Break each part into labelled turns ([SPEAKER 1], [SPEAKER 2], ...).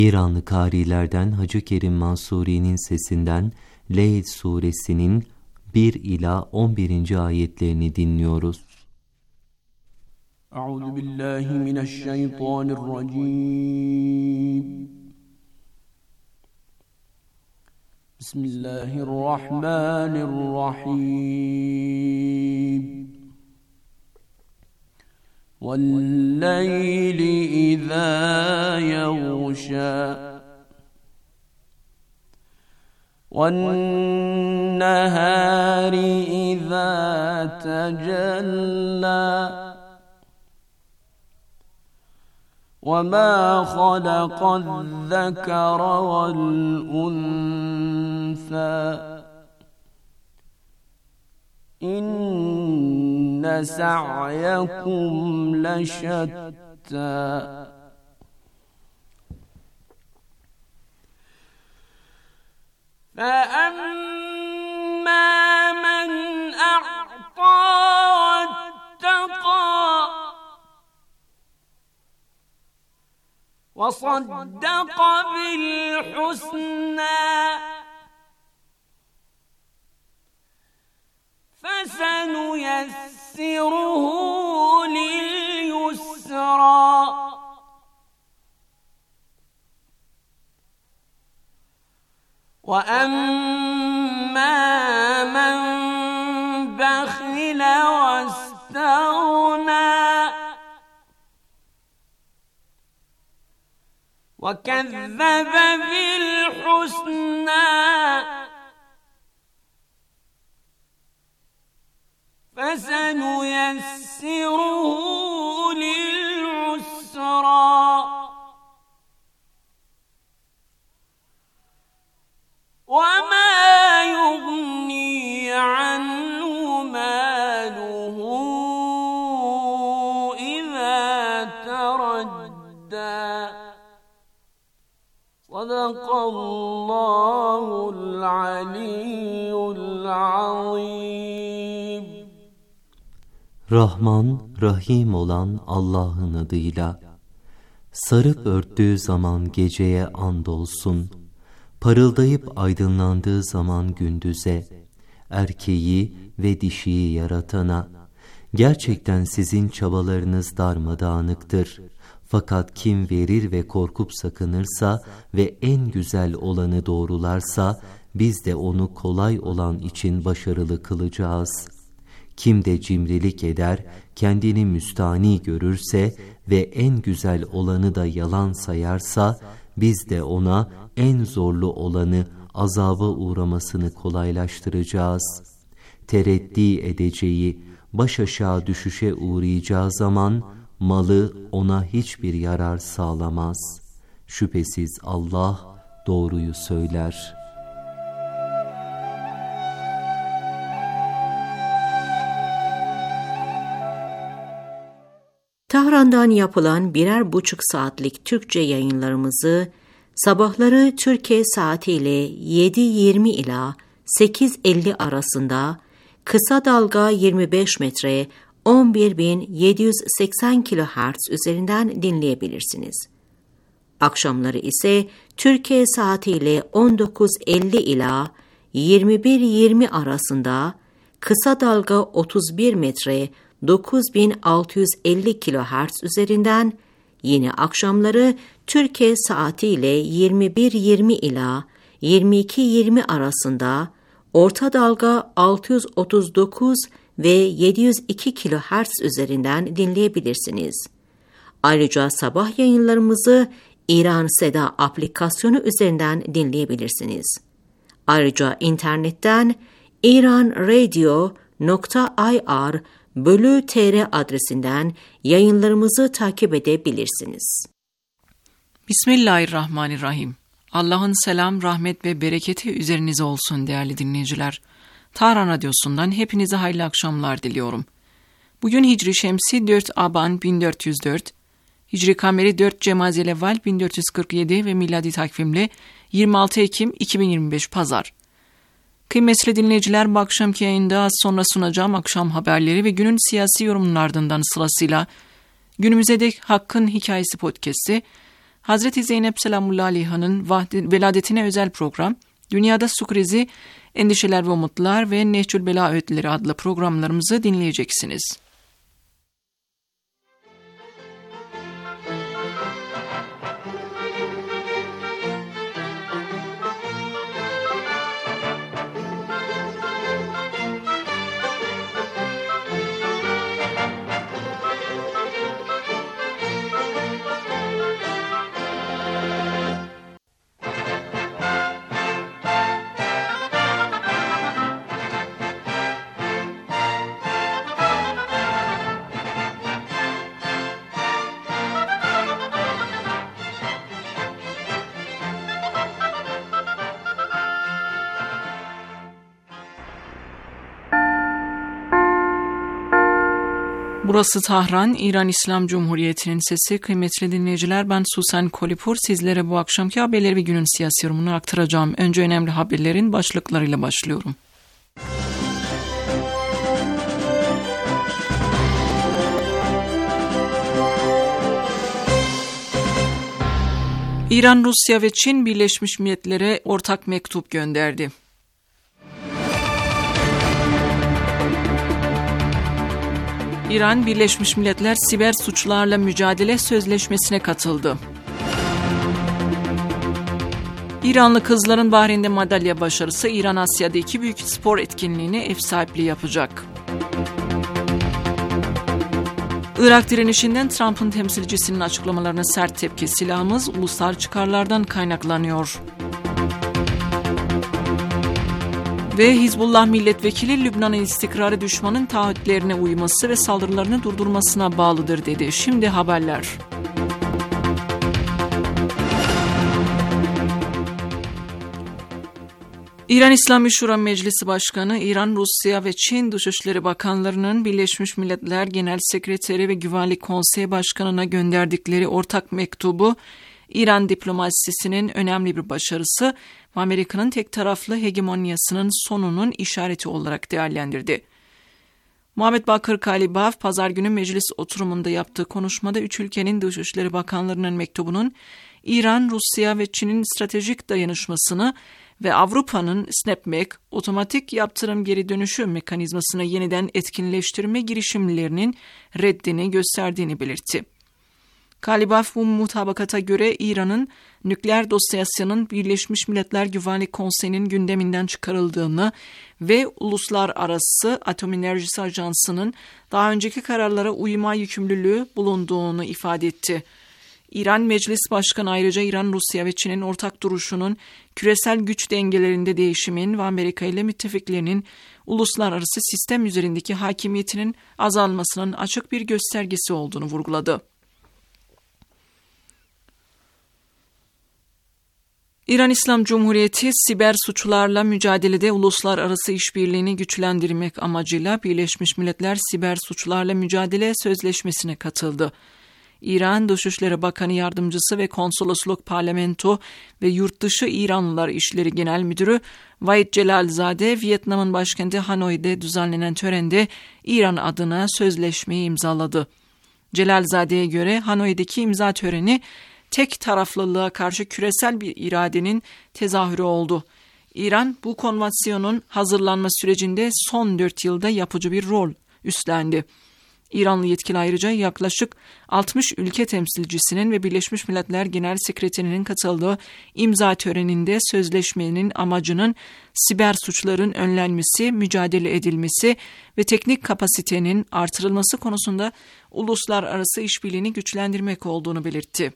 [SPEAKER 1] İranlı kârilerden Hacı Kerim Mansuri'nin sesinden Leyl suresinin 1 ila 11. ayetlerini dinliyoruz.
[SPEAKER 2] Euzubillahimineşşeytanirracim. Bismillahirrahmanirrahim. وَاللَّيْلِ إِذَا يَغْشَى وَالنَّهَارِ إِذَا تَجَلَّى وَمَا خَلَقَ الذَّكَرَ وَالْأُنثَى إِنَّ سَعْيَكُمْ لَشَتَّى فَأَمَّا مَنْ أَعْطَى وَاتَّقَى وَصَدَّقَ بِالْحُسْنَى فَسَنُيَسِّرُهُ لِلْيُسْرَى وَأَمَّا مَنْ بَخِلَ وَاسْتَغْنَى وَكَذَّبَ بِالْحُسْنَى فَسَنُيَسِّرُهُ لِلْعُسْرَى وَمَا يُغْنِي عَنْهُ مَالُهُ إِذَا تَرَدَّى صَدَقَ اللّٰهُ الْعَلِيُّ الْعَظِيمُ.
[SPEAKER 1] Rahman, Rahim olan Allah'ın adıyla. Sarıp örttüğü zaman geceye andolsun, parıldayıp aydınlandığı zaman gündüze, erkeği ve dişiyi yaratana. Gerçekten sizin çabalarınız darmadağınıktır. Fakat kim verir ve korkup sakınırsa ve en güzel olanı doğrularsa, biz de onu kolay olan için başarılı kılacağız. Kim de cimrilik eder, kendini müstani görürse ve en güzel olanı da yalan sayarsa, biz de ona en zorlu olanı azaba uğramasını kolaylaştıracağız. Tereddi edeceği, baş aşağı düşüşe uğrayacağı zaman, malı ona hiçbir yarar sağlamaz. Şüphesiz Allah doğruyu söyler.
[SPEAKER 3] Tahran'dan yapılan 1,5 saatlik Türkçe yayınlarımızı sabahları Türkiye saatiyle 7:20 ila 8:50 arasında kısa dalga 25 metre 11.780 kHz üzerinden dinleyebilirsiniz. Akşamları ise Türkiye saatiyle 19:50 ila 21:20 arasında kısa dalga 31 metre 9650 kHz üzerinden, yine akşamları Türkiye saatiyle 21:20 ila 22:20 arasında orta dalga 639 ve 702 kHz üzerinden dinleyebilirsiniz. Ayrıca sabah yayınlarımızı İran Seda aplikasyonu üzerinden dinleyebilirsiniz. Ayrıca internetten iranradio.ir/tr adresinden yayınlarımızı takip edebilirsiniz.
[SPEAKER 4] Bismillahirrahmanirrahim. Allah'ın selam, rahmet ve bereketi üzerinize olsun değerli dinleyiciler. Tahran Radyosu'ndan hepinize hayırlı akşamlar diliyorum. Bugün Hicri Şemsi 4 Aban 1404, Hicri Kameri 4 Cemaziyel-Evvel 1447 ve miladi takvimli 26 Ekim 2025 Pazar. Kıymetli dinleyiciler, bu akşamki yayında az sonra sunacağım akşam haberleri ve günün siyasi yorumlarından sırasıyla günümüze dek Hakkın Hikayesi podcast'i, Hazreti Zeynep Selamullahi Aleyha'nın veladetine özel program, Dünyada Su Krizi, Endişeler ve Umutlar ve Nehcül Bela Öğütleri adlı programlarımızı dinleyeceksiniz. Burası Tahran, İran İslam Cumhuriyeti'nin sesi. Kıymetli dinleyiciler, ben Susan Kolipur. Sizlere bu akşamki haberleri ve günün siyasi yorumunu aktaracağım. Önce önemli haberlerin başlıklarıyla başlıyorum. İran, Rusya ve Çin Birleşmiş Milletler'e ortak mektup gönderdi. İran, Birleşmiş Milletler Siber Suçlarla Mücadele Sözleşmesi'ne katıldı. İranlı kızların Bahreyn'de madalya başarısı, İran Asya'da 2 büyük spor etkinliğine ev sahipliği yapacak. Irak direnişinden Trump'ın temsilcisinin açıklamalarına sert tepki, silahımız ulusal çıkarlardan kaynaklanıyor. Ve Hizbullah milletvekili Lübnan'ın istikrarı düşmanın taahhütlerine uyması ve saldırılarını durdurmasına bağlıdır dedi. Şimdi haberler. İran İslami Şura Meclisi Başkanı, İran, Rusya ve Çin Dışişleri Bakanlarının Birleşmiş Milletler Genel Sekreteri ve Güvenlik Konseyi Başkanı'na gönderdikleri ortak mektubu, İran diplomasisinin önemli bir başarısı ve Amerika'nın tek taraflı hegemonyasının sonunun işareti olarak değerlendirdi. Muhammed Bakır Kalibaf, pazar günü meclis oturumunda yaptığı konuşmada 3 ülkenin Dışişleri Bakanlarının mektubunun İran, Rusya ve Çin'in stratejik dayanışmasını ve Avrupa'nın snapback, otomatik yaptırım geri dönüşü mekanizmasını yeniden etkinleştirme girişimlerinin reddini gösterdiğini belirtti. Kalibaf, bu mutabakata göre İran'ın nükleer dosyasının Birleşmiş Milletler Güvenlik Konseyi'nin gündeminden çıkarıldığını ve Uluslararası Atom Enerjisi Ajansı'nın daha önceki kararlara uyma yükümlülüğü bulunduğunu ifade etti. İran Meclis Başkanı ayrıca İran, Rusya ve Çin'in ortak duruşunun küresel güç dengelerinde değişimin ve Amerika ile müttefiklerinin uluslararası sistem üzerindeki hakimiyetinin azalmasının açık bir göstergesi olduğunu vurguladı. İran İslam Cumhuriyeti, siber suçlarla mücadelede uluslararası işbirliğini güçlendirmek amacıyla Birleşmiş Milletler Siber Suçlarla Mücadele Sözleşmesi'ne katıldı. İran Dışişleri Bakanı Yardımcısı ve Konsolosluk Parlamento ve Yurtdışı İranlılar İşleri Genel Müdürü Vahid Celalzade, Vietnam'ın başkenti Hanoi'de düzenlenen törende İran adına sözleşmeyi imzaladı. Celalzade'ye göre Hanoi'deki imza töreni, tek taraflılığa karşı küresel bir iradenin tezahürü oldu. İran, bu konvansiyonun hazırlanma sürecinde son 4 yılda yapıcı bir rol üstlendi. İranlı yetkili ayrıca yaklaşık 60 ülke temsilcisinin ve Birleşmiş Milletler Genel Sekreterinin katıldığı imza töreninde sözleşmenin amacının siber suçların önlenmesi, mücadele edilmesi ve teknik kapasitenin artırılması konusunda uluslararası işbirliğini güçlendirmek olduğunu belirtti.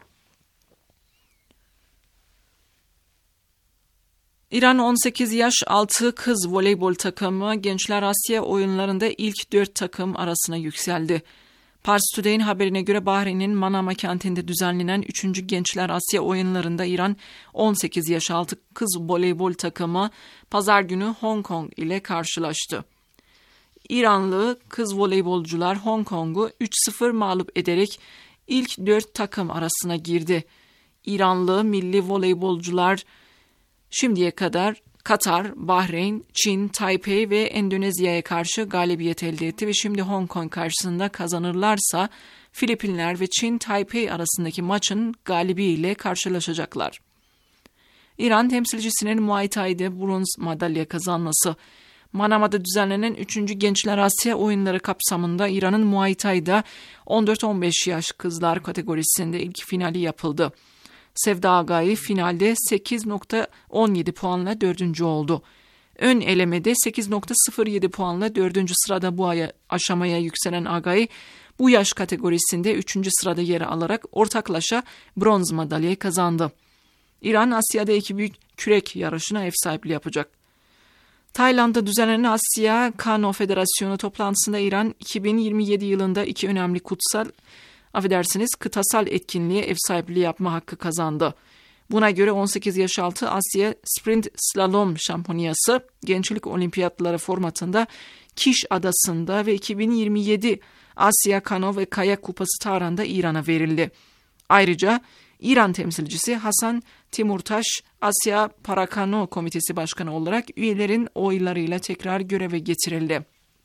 [SPEAKER 4] İran 18 yaş altı kız voleybol takımı Gençler Asya oyunlarında ilk 4 takım arasına yükseldi. Pars Today'in haberine göre Bahreyn'in Manama kentinde düzenlenen 3. Gençler Asya oyunlarında İran 18 yaş altı kız voleybol takımı pazar günü Hong Kong ile karşılaştı. İranlı kız voleybolcular Hong Kong'u 3-0 mağlup ederek ilk 4 takım arasına girdi. İranlı milli voleybolcular şimdiye kadar Katar, Bahreyn, Çin, Taipei ve Endonezya'ya karşı galibiyet elde etti ve şimdi Hong Kong karşısında kazanırlarsa Filipinler ve Çin Taipei arasındaki maçın galibiyle karşılaşacaklar. İran temsilcisinin Muay Thai'de bronz madalya kazanması. Manama'da düzenlenen 3. Gençler Asya Oyunları kapsamında İran'ın Muay Thai'da 14-15 yaş kızlar kategorisinde ilk finali yapıldı. Sevda Agayi finalde 8.17 puanla 4. oldu. Ön elemede 8.07 puanla 4. sırada bu aşamaya yükselen Agayi, bu yaş kategorisinde 3. sırada yer alarak ortaklaşa bronz madalyayı kazandı. İran, Asya'da 2 büyük kürek yarışına ev sahipliği yapacak. Tayland'da düzenlenen Asya Kano Federasyonu toplantısında İran, 2027 yılında 2 önemli kıtasal etkinliğe ev sahipliği yapma hakkı kazandı. Buna göre 18 yaş altı Asya Sprint Slalom Şampiyonası Gençlik Olimpiyatları formatında Kiş Adası'nda ve 2027 Asya Kano ve Kayak Kupası Tahran'da İran'a verildi. Ayrıca İran temsilcisi Hasan Timurtaş, Asya Parakano Komitesi Başkanı olarak üyelerin oylarıyla tekrar göreve getirildi.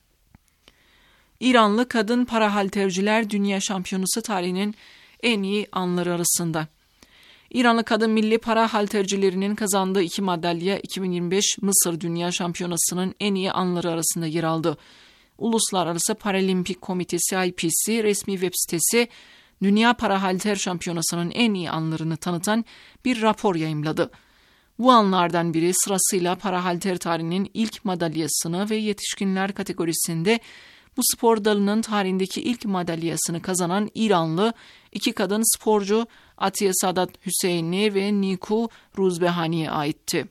[SPEAKER 4] İranlı kadın parahalterciler dünya şampiyonası tarihinin en iyi anları arasında. İranlı kadın milli parahaltercilerinin kazandığı 2 madalya 2025 Mısır Dünya Şampiyonası'nın en iyi anları arasında yer aldı. Uluslararası Paralimpik Komitesi IPC resmi web sitesi Dünya Parahalter Şampiyonası'nın en iyi anlarını tanıtan bir rapor yayımladı. Bu anlardan biri sırasıyla parahalter tarihinin ilk madalyasını ve yetişkinler kategorisinde bu spor dalının tarihindeki ilk madalyasını kazanan İranlı 2 kadın sporcu Atiye Sadat Hüseyinli ve Niku Ruzbehani'ye aitti.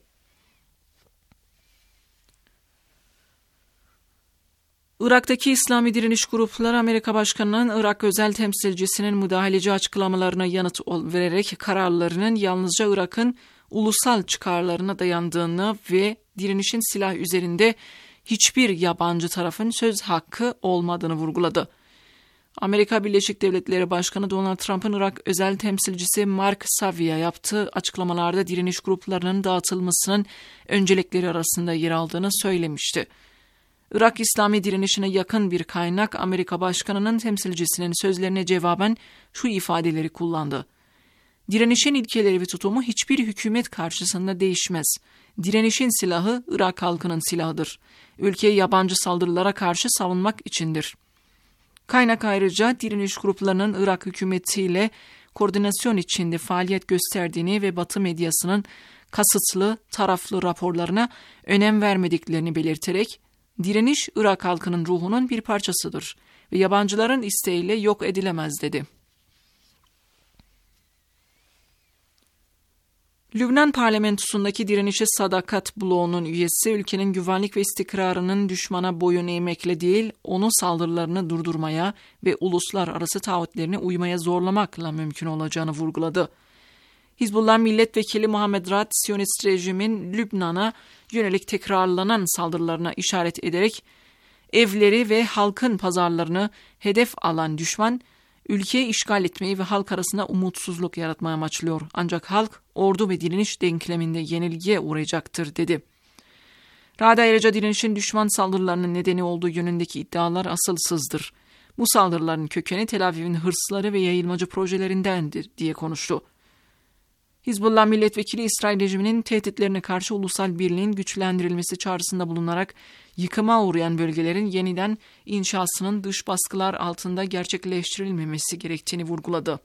[SPEAKER 4] Irak'taki İslami direniş grupları Amerika Başkanı'nın Irak özel temsilcisinin müdahaleci açıklamalarına yanıt vererek kararlarının yalnızca Irak'ın ulusal çıkarlarına dayandığını ve direnişin silah üzerinde hiçbir yabancı tarafın söz hakkı olmadığını vurguladı. Amerika Birleşik Devletleri Başkanı Donald Trump'ın Irak özel temsilcisi Mark Savia yaptığı açıklamalarda direniş gruplarının dağıtılmasının öncelikleri arasında yer aldığını söylemişti. Irak İslami direnişine yakın bir kaynak Amerika Başkanı'nın temsilcisinin sözlerine cevaben şu ifadeleri kullandı. Direnişin ilkeleri ve tutumu hiçbir hükümet karşısında değişmez. Direnişin silahı Irak halkının silahıdır. Ülkeyi yabancı saldırılara karşı savunmak içindir. Kaynak ayrıca direniş gruplarının Irak hükümetiyle koordinasyon içinde faaliyet gösterdiğini ve Batı medyasının kasıtlı, taraflı raporlarına önem vermediklerini belirterek, direniş Irak halkının ruhunun bir parçasıdır ve yabancıların isteğiyle yok edilemez dedi. Lübnan parlamentosundaki direnişe sadakat bloğunun üyesi ülkenin güvenlik ve istikrarının düşmana boyun eğmekle değil, onun saldırılarını durdurmaya ve uluslararası taahhütlerine uymaya zorlamakla mümkün olacağını vurguladı. Hizbullah milletvekili Muhammed Rad, Siyonist rejimin Lübnan'a yönelik tekrarlanan saldırılarına işaret ederek, evleri ve halkın pazarlarını hedef alan düşman, ülkeyi işgal etmeyi ve halk arasında umutsuzluk yaratmaya amaçlıyor. Ancak halk, ordu ve direniş denkleminde yenilgiye uğrayacaktır, dedi. Rad ayrıca direnişin düşman saldırılarının nedeni olduğu yönündeki iddialar asılsızdır. Bu saldırıların kökeni Tel Aviv'in hırsları ve yayılmacı projelerindendir, diye konuştu. Hizbullah milletvekili İsrail rejiminin tehditlerine karşı ulusal birliğin güçlendirilmesi çağrısında bulunarak yıkıma uğrayan bölgelerin yeniden inşasının dış baskılar altında gerçekleştirilmemesi gerektiğini vurguladı.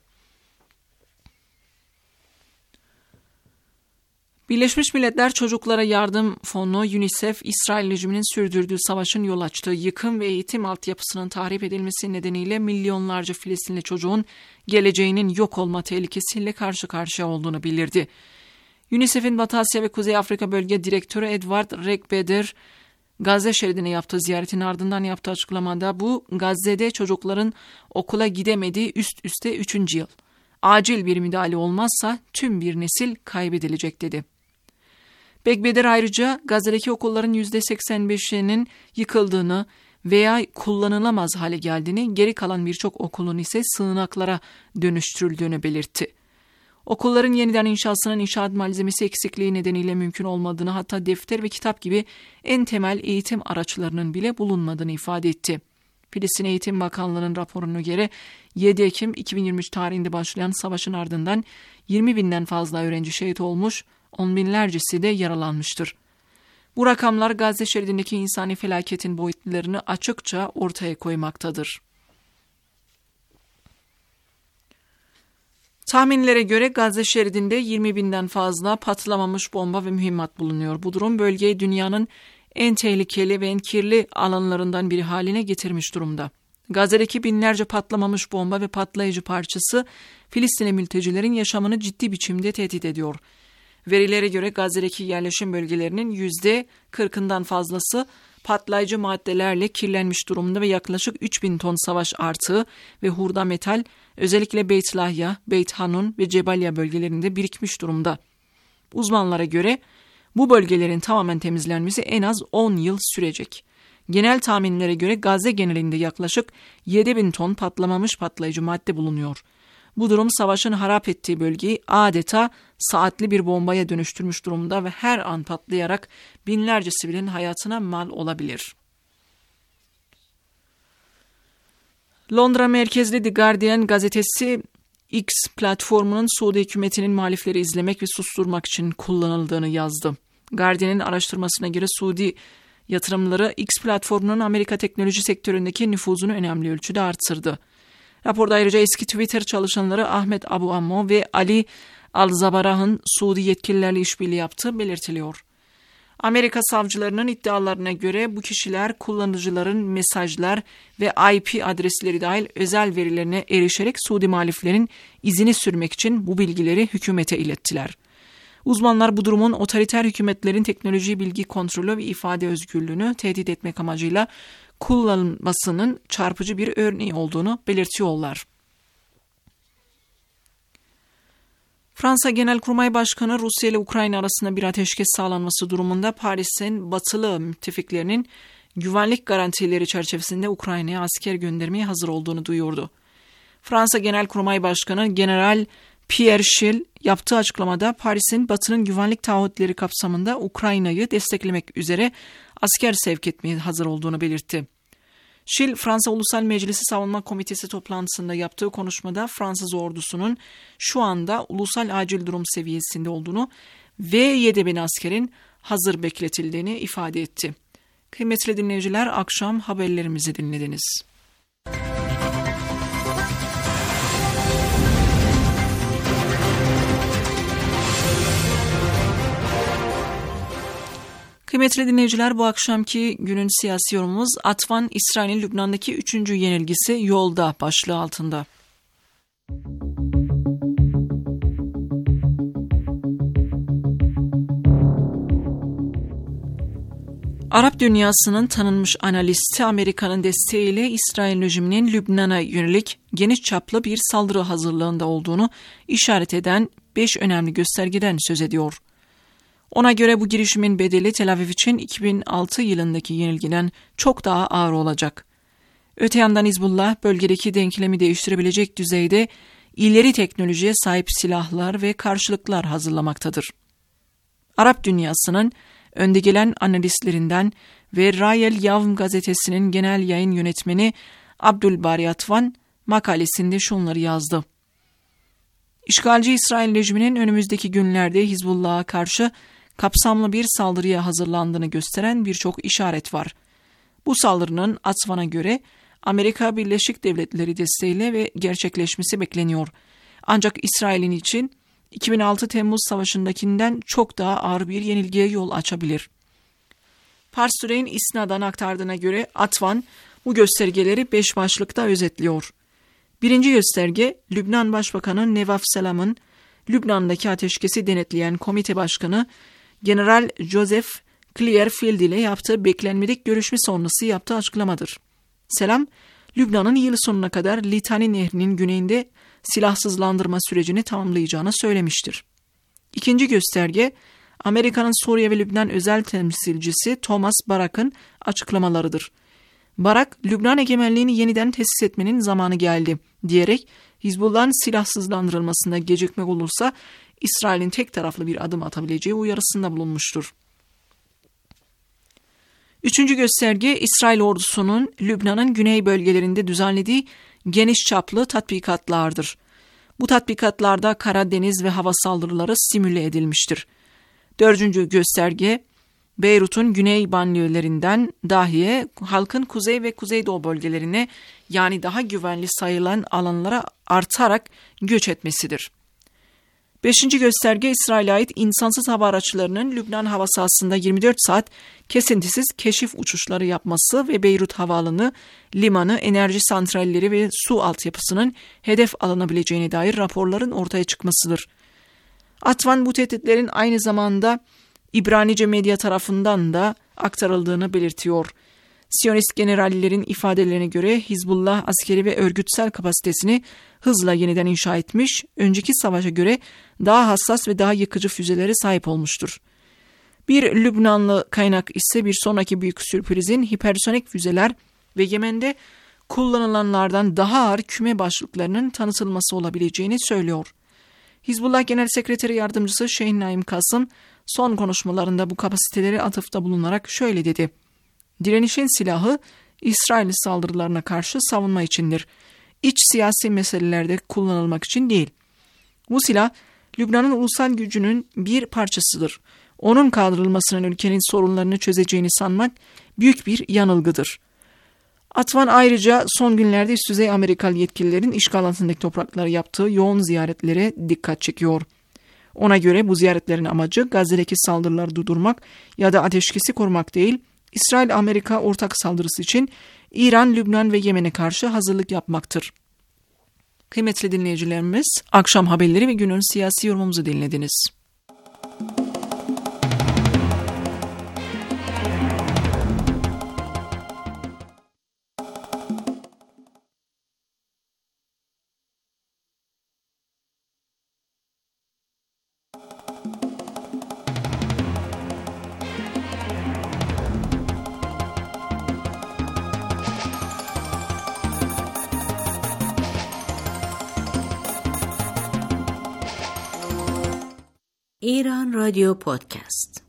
[SPEAKER 4] Birleşmiş Milletler Çocuklara Yardım Fonu UNICEF, İsrail rejiminin sürdürdüğü savaşın yol açtığı yıkım ve eğitim altyapısının tahrip edilmesi nedeniyle milyonlarca Filistinli çocuğun geleceğinin yok olma tehlikesiyle karşı karşıya olduğunu bildirdi. UNICEF'in Batı Asya ve Kuzey Afrika Bölge Direktörü Edward Regbeder, Gazze şeridine yaptığı ziyaretin ardından yaptığı açıklamada bu Gazze'de çocukların okula gidemediği üst üste 3. yıl. Acil bir müdahale olmazsa tüm bir nesil kaybedilecek, dedi. Regbeder ayrıca Gazze'deki okulların %85'inin yıkıldığını veya kullanılamaz hale geldiğini, geri kalan birçok okulun ise sığınaklara dönüştürüldüğünü belirtti. Okulların yeniden inşasının inşaat malzemesi eksikliği nedeniyle mümkün olmadığını, hatta defter ve kitap gibi en temel eğitim araçlarının bile bulunmadığını ifade etti. Filistin Eğitim Bakanlığı'nın raporuna göre 7 Ekim 2023 tarihinde başlayan savaşın ardından 20.000'den fazla öğrenci şehit olmuş, 10 binlercesi de yaralanmıştır. Bu rakamlar Gazze şeridindeki insani felaketin boyutlarını açıkça ortaya koymaktadır. Tahminlere göre Gazze şeridinde 20.000'den fazla patlamamış bomba ve mühimmat bulunuyor. Bu durum bölgeyi dünyanın en tehlikeli ve en kirli alanlarından biri haline getirmiş durumda. Gazze'deki binlerce patlamamış bomba ve patlayıcı parçası Filistinli mültecilerin yaşamını ciddi biçimde tehdit ediyor. Verilere göre Gazze'deki yerleşim bölgelerinin %40'ından fazlası patlayıcı maddelerle kirlenmiş durumda ve yaklaşık 3.000 ton savaş artığı ve hurda metal özellikle Beit Lahya, Beit Hanun ve Cebalya bölgelerinde birikmiş durumda. Uzmanlara göre bu bölgelerin tamamen temizlenmesi en az 10 yıl sürecek. Genel tahminlere göre Gazze genelinde yaklaşık 7.000 ton patlamamış patlayıcı madde bulunuyor. Bu durum savaşın harap ettiği bölgeyi adeta saatli bir bombaya dönüştürmüş durumda ve her an patlayarak binlerce sivilin hayatına mal olabilir. Londra merkezli The Guardian gazetesi X platformunun Suudi hükümetinin muhalifleri izlemek ve susturmak için kullanıldığını yazdı. Guardian'ın araştırmasına göre Suudi yatırımları X platformunun Amerika teknoloji sektöründeki nüfuzunu önemli ölçüde artırdı. Raporda ayrıca eski Twitter çalışanları Ahmet Abu Ammo ve Ali Al-Zabarah'ın Suudi yetkililerle işbirliği yaptığı belirtiliyor. Amerika savcılarının iddialarına göre bu kişiler kullanıcıların mesajlar ve IP adresleri dahil özel verilerine erişerek Suudi muhaliflerin izini sürmek için bu bilgileri hükümete ilettiler. Uzmanlar bu durumun otoriter hükümetlerin teknoloji bilgi kontrolü ve ifade özgürlüğünü tehdit etmek amacıyla kullanılmasının çarpıcı bir örneği olduğunu belirtiyorlar. Fransa Genelkurmay Başkanı Rusya ile Ukrayna arasında bir ateşkes sağlanması durumunda Paris'in batılı müttefiklerinin güvenlik garantileri çerçevesinde Ukrayna'ya asker göndermeye hazır olduğunu duyurdu. Fransa Genelkurmay Başkanı General Pierre Schill yaptığı açıklamada Paris'in Batı'nın güvenlik taahhütleri kapsamında Ukrayna'yı desteklemek üzere asker sevk etmeye hazır olduğunu belirtti. Schill, Fransa Ulusal Meclisi Savunma Komitesi toplantısında yaptığı konuşmada Fransız ordusunun şu anda ulusal acil durum seviyesinde olduğunu ve 7.000 askerin hazır bekletildiğini ifade etti. Kıymetli dinleyiciler, akşam haberlerimizi dinlediniz. Kıymetli dinleyiciler, bu akşamki günün siyasi yorumumuz Atvan, İsrail'in Lübnan'daki 3. yenilgisi yolda başlığı altında. Arap dünyasının tanınmış analisti Amerika'nın desteğiyle İsrail rejiminin Lübnan'a yönelik geniş çaplı bir saldırı hazırlığında olduğunu işaret eden 5 önemli göstergeden söz ediyor. Ona göre bu girişimin bedeli Tel Aviv için 2006 yılındaki yenilgiden çok daha ağır olacak. Öte yandan Hizbullah bölgedeki denklemi değiştirebilecek düzeyde ileri teknolojiye sahip silahlar ve karşılıklar hazırlamaktadır. Arap dünyasının önde gelen analistlerinden ve Rayel Yavm gazetesinin genel yayın yönetmeni Abdülbari Atvan makalesinde şunları yazdı. İşgalci İsrail rejiminin önümüzdeki günlerde Hizbullah'a karşı kapsamlı bir saldırıya hazırlandığını gösteren birçok işaret var. Bu saldırının Atvan'a göre Amerika Birleşik Devletleri desteğiyle ve gerçekleşmesi bekleniyor. Ancak İsrail'in için 2006 Temmuz Savaşı'ndakinden çok daha ağır bir yenilgiye yol açabilir. Pars Today'in isnadan aktardığına göre Atvan bu göstergeleri 5 başlıkta özetliyor. Birinci gösterge, Lübnan Başbakanı Nevaf Salam'ın Lübnan'daki ateşkesi denetleyen komite başkanı General Joseph Clearfield ile yaptığı beklenmedik görüşme sonrası yaptığı açıklamadır. Salam, Lübnan'ın yıl sonuna kadar Litani Nehri'nin güneyinde silahsızlandırma sürecini tamamlayacağını söylemiştir. İkinci gösterge, Amerika'nın Suriye ve Lübnan özel temsilcisi Thomas Barak'ın açıklamalarıdır. Barak, Lübnan egemenliğini yeniden tesis etmenin zamanı geldi diyerek Hizbullah'ın silahsızlandırılmasında gecikme olursa İsrail'in tek taraflı bir adım atabileceği uyarısında bulunmuştur. Üçüncü gösterge, İsrail ordusunun Lübnan'ın güney bölgelerinde düzenlediği geniş çaplı tatbikatlardır. Bu tatbikatlarda kara, deniz ve hava saldırıları simüle edilmiştir. Dördüncü gösterge, Beyrut'un güney banliyölerinden dahiye halkın kuzey ve kuzeydoğu bölgelerine, yani daha güvenli sayılan alanlara artarak göç etmesidir. Beşinci gösterge, İsrail'e ait insansız hava araçlarının Lübnan hava sahasında 24 saat kesintisiz keşif uçuşları yapması ve Beyrut havaalanı, limanı, enerji santralleri ve su altyapısının hedef alınabileceğine dair raporların ortaya çıkmasıdır. Atvan bu tehditlerin aynı zamanda İbranice medya tarafından da aktarıldığını belirtiyor. Siyonist generallerin ifadelerine göre Hizbullah askeri ve örgütsel kapasitesini hızla yeniden inşa etmiş, önceki savaşa göre daha hassas ve daha yıkıcı füzelere sahip olmuştur. Bir Lübnanlı kaynak ise bir sonraki büyük sürprizin hipersonik füzeler ve Yemen'de kullanılanlardan daha ağır küme başlıklarının tanıtılması olabileceğini söylüyor. Hizbullah Genel Sekreteri Yardımcısı Şeyh Naim Kasım son konuşmalarında bu kapasiteleri atıfta bulunarak şöyle dedi: "Direnişin silahı İsrail saldırılarına karşı savunma içindir. İç siyasi meselelerde kullanılmak için değil. Bu silah Lübnan'ın ulusal gücünün bir parçasıdır. Onun kaldırılmasının ülkenin sorunlarını çözeceğini sanmak büyük bir yanılgıdır." Atvan ayrıca son günlerde üst düzey Amerikalı yetkililerin işgal altındaki toprakları yaptığı yoğun ziyaretlere dikkat çekiyor. Ona göre bu ziyaretlerin amacı Gazze'deki saldırıları durdurmak ya da ateşkesi korumak değil, İsrail-Amerika ortak saldırısı için İran, Lübnan ve Yemen'e karşı hazırlık yapmaktır. Kıymetli dinleyicilerimiz, akşam haberleri ve günün siyasi yorumumuzu dinlediniz.
[SPEAKER 3] İran Radyo Podcast.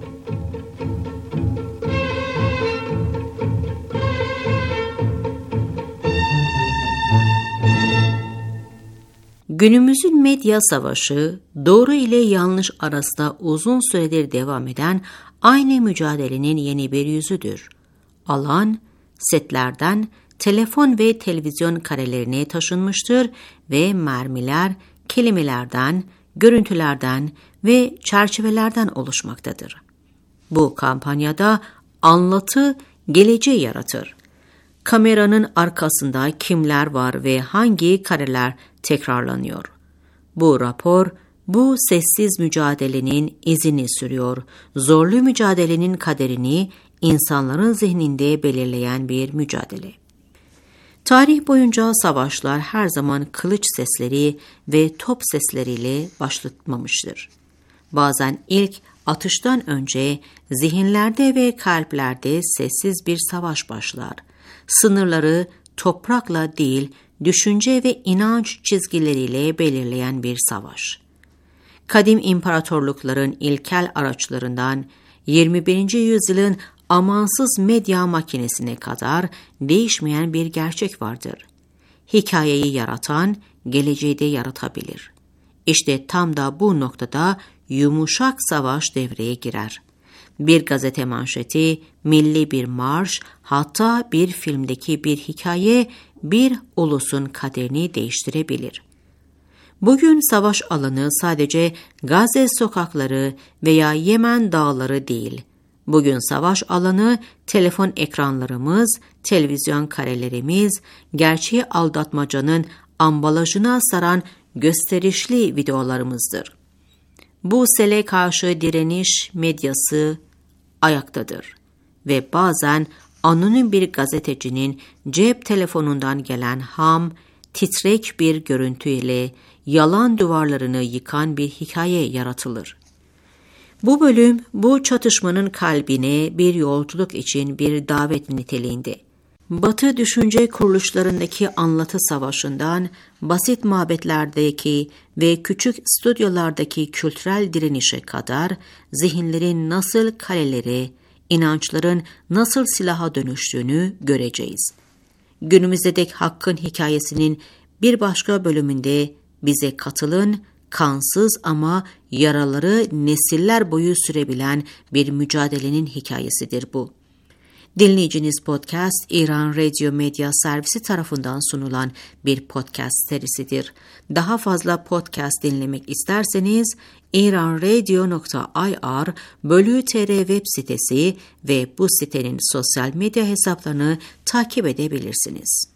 [SPEAKER 3] Günümüzün medya savaşı, doğru ile yanlış arasında uzun süredir devam eden aynı mücadelenin yeni bir yüzüdür. Alan, setlerden telefon ve televizyon karelerine taşınmıştır ve mermiler kelimelerden, görüntülerden ve çerçevelerden oluşmaktadır. Bu kampanyada anlatı geleceği yaratır. Kameranın arkasında kimler var ve hangi kareler tekrarlanıyor? Bu rapor, bu sessiz mücadelenin izini sürüyor. Zorlu mücadelenin kaderini insanların zihninde belirleyen bir mücadele. Tarih boyunca savaşlar her zaman kılıç sesleri ve top sesleriyle başlatmamıştır. Bazen ilk atıştan önce zihinlerde ve kalplerde sessiz bir savaş başlar. Sınırları toprakla değil, düşünce ve inanç çizgileriyle belirleyen bir savaş. Kadim imparatorlukların ilkel araçlarından 21. yüzyılın amansız medya makinesine kadar değişmeyen bir gerçek vardır. Hikayeyi yaratan, geleceği de yaratabilir. İşte tam da bu noktada yumuşak savaş devreye girer. Bir gazete manşeti, milli bir marş, hatta bir filmdeki bir hikaye, bir ulusun kaderini değiştirebilir. Bugün savaş alanı sadece Gazze sokakları veya Yemen dağları değil. Bugün savaş alanı telefon ekranlarımız, televizyon karelerimiz, gerçeği aldatmacanın ambalajına saran gösterişli videolarımızdır. Bu sele karşı direniş medyası ayaktadır ve bazen anonim bir gazetecinin cep telefonundan gelen ham, titrek bir görüntüyle yalan duvarlarını yıkan bir hikaye yaratılır. Bu bölüm, bu çatışmanın kalbine bir yolculuk için bir davet niteliğinde. Batı düşünce kuruluşlarındaki anlatı savaşından, basit mabetlerdeki ve küçük stüdyolardaki kültürel direnişe kadar zihinlerin nasıl kalelere, inançların nasıl silaha dönüştüğünü göreceğiz. Günümüzde dek Hakk'ın hikayesinin bir başka bölümünde bize katılın, kansız ama yaraları nesiller boyu sürebilen bir mücadelenin hikayesidir bu. Dinleyiciniz podcast, İran Radio Medya Servisi tarafından sunulan bir podcast serisidir. Daha fazla podcast dinlemek isterseniz iranradio.ir/tr web sitesi ve bu sitenin sosyal medya hesaplarını takip edebilirsiniz.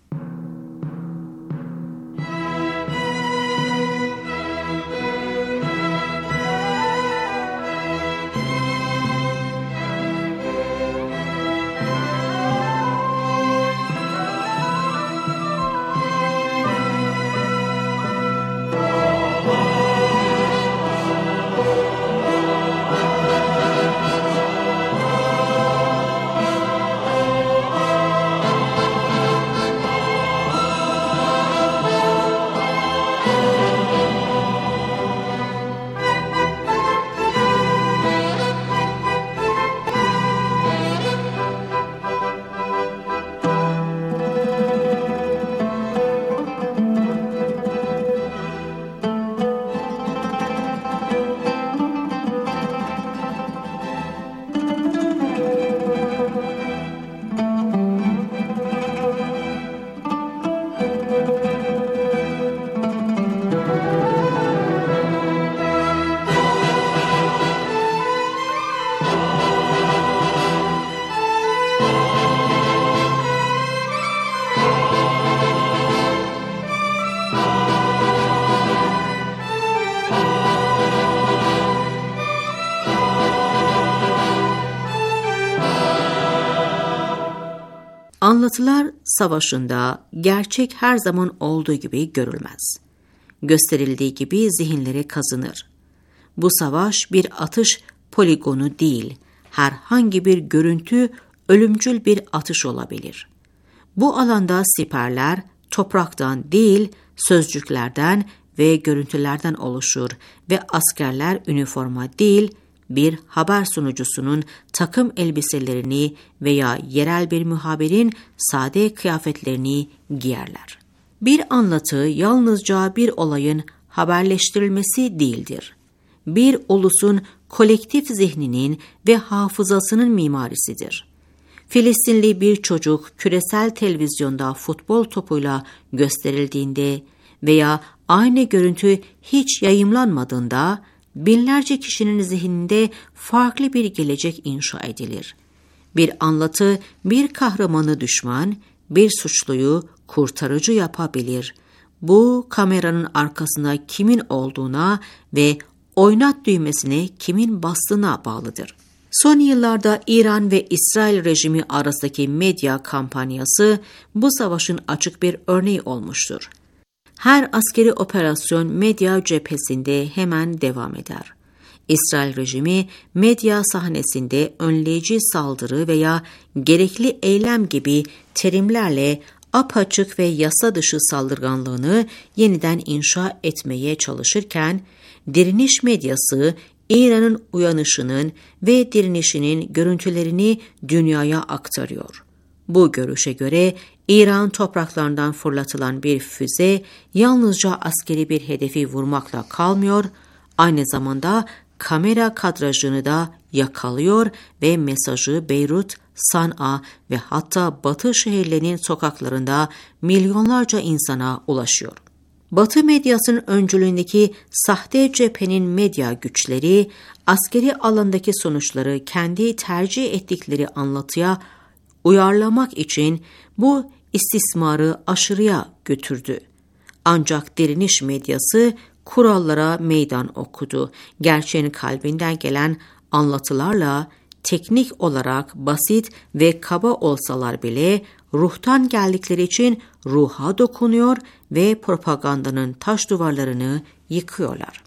[SPEAKER 3] Anlatılar savaşında gerçek her zaman olduğu gibi görülmez. Gösterildiği gibi zihinlere kazınır. Bu savaş bir atış poligonu değil, herhangi bir görüntü ölümcül bir atış olabilir. Bu alanda siperler topraktan değil, sözcüklerden ve görüntülerden oluşur ve askerler üniforma değil, bir haber sunucusunun takım elbiselerini veya yerel bir muhabirin sade kıyafetlerini giyerler. Bir anlatı yalnızca bir olayın haberleştirilmesi değildir. Bir ulusun kolektif zihninin ve hafızasının mimarisidir. Filistinli bir çocuk küresel televizyonda futbol topuyla gösterildiğinde veya aynı görüntü hiç yayımlanmadığında binlerce kişinin zihninde farklı bir gelecek inşa edilir. Bir anlatı bir kahramanı düşman, bir suçluyu kurtarıcı yapabilir. Bu kameranın arkasında kimin olduğuna ve oynat düğmesine kimin bastığına bağlıdır. Son yıllarda İran ve İsrail rejimi arasındaki medya kampanyası bu savaşın açık bir örneği olmuştur. Her askeri operasyon medya cephesinde hemen devam eder. İsrail rejimi medya sahnesinde önleyici saldırı veya gerekli eylem gibi terimlerle apaçık ve yasa dışı saldırganlığını yeniden inşa etmeye çalışırken, direniş medyası İran'ın uyanışının ve direnişinin görüntülerini dünyaya aktarıyor. Bu görüşe göre İran topraklarından fırlatılan bir füze yalnızca askeri bir hedefi vurmakla kalmıyor, aynı zamanda kamera kadrajını da yakalıyor ve mesajı Beyrut, San'a ve hatta Batı şehirlerinin sokaklarında milyonlarca insana ulaşıyor. Batı medyasının öncülüğündeki sahte cephenin medya güçleri, askeri alandaki sonuçları kendi tercih ettikleri anlatıya uyarlamak için bu istismarı aşırıya götürdü. Ancak direniş medyası kurallara meydan okudu. Gerçeğin kalbinden gelen anlatılarla teknik olarak basit ve kaba olsalar bile ruhtan geldikleri için ruha dokunuyor ve propagandanın taş duvarlarını yıkıyorlar.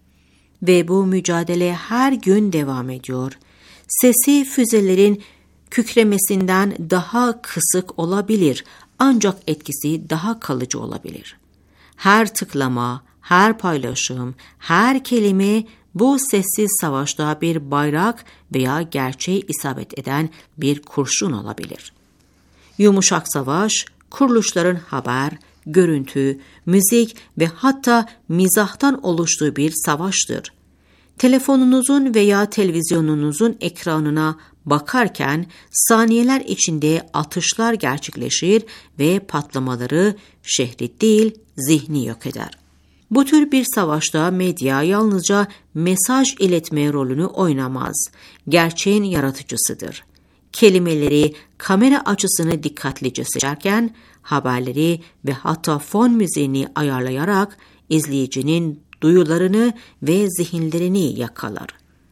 [SPEAKER 3] Ve bu mücadele her gün devam ediyor. Sesi füzelerin kükremesinden daha kısık olabilir, ancak etkisi daha kalıcı olabilir. Her tıklama, her paylaşım, her kelime bu sessiz savaşta bir bayrak veya gerçeği isabet eden bir kurşun olabilir. Yumuşak savaş, kuruluşların haber, görüntü, müzik ve hatta mizahtan oluştuğu bir savaştır. Telefonunuzun veya televizyonunuzun ekranına bakarken saniyeler içinde atışlar gerçekleşir ve patlamaları şehri değil zihni yok eder. Bu tür bir savaşta medya yalnızca mesaj iletme rolünü oynamaz, gerçeğin yaratıcısıdır. Kelimeleri, kamera açısını dikkatlice seçerken, haberleri ve hatta fon müziğini ayarlayarak izleyicinin duyularını ve zihinlerini yakalar.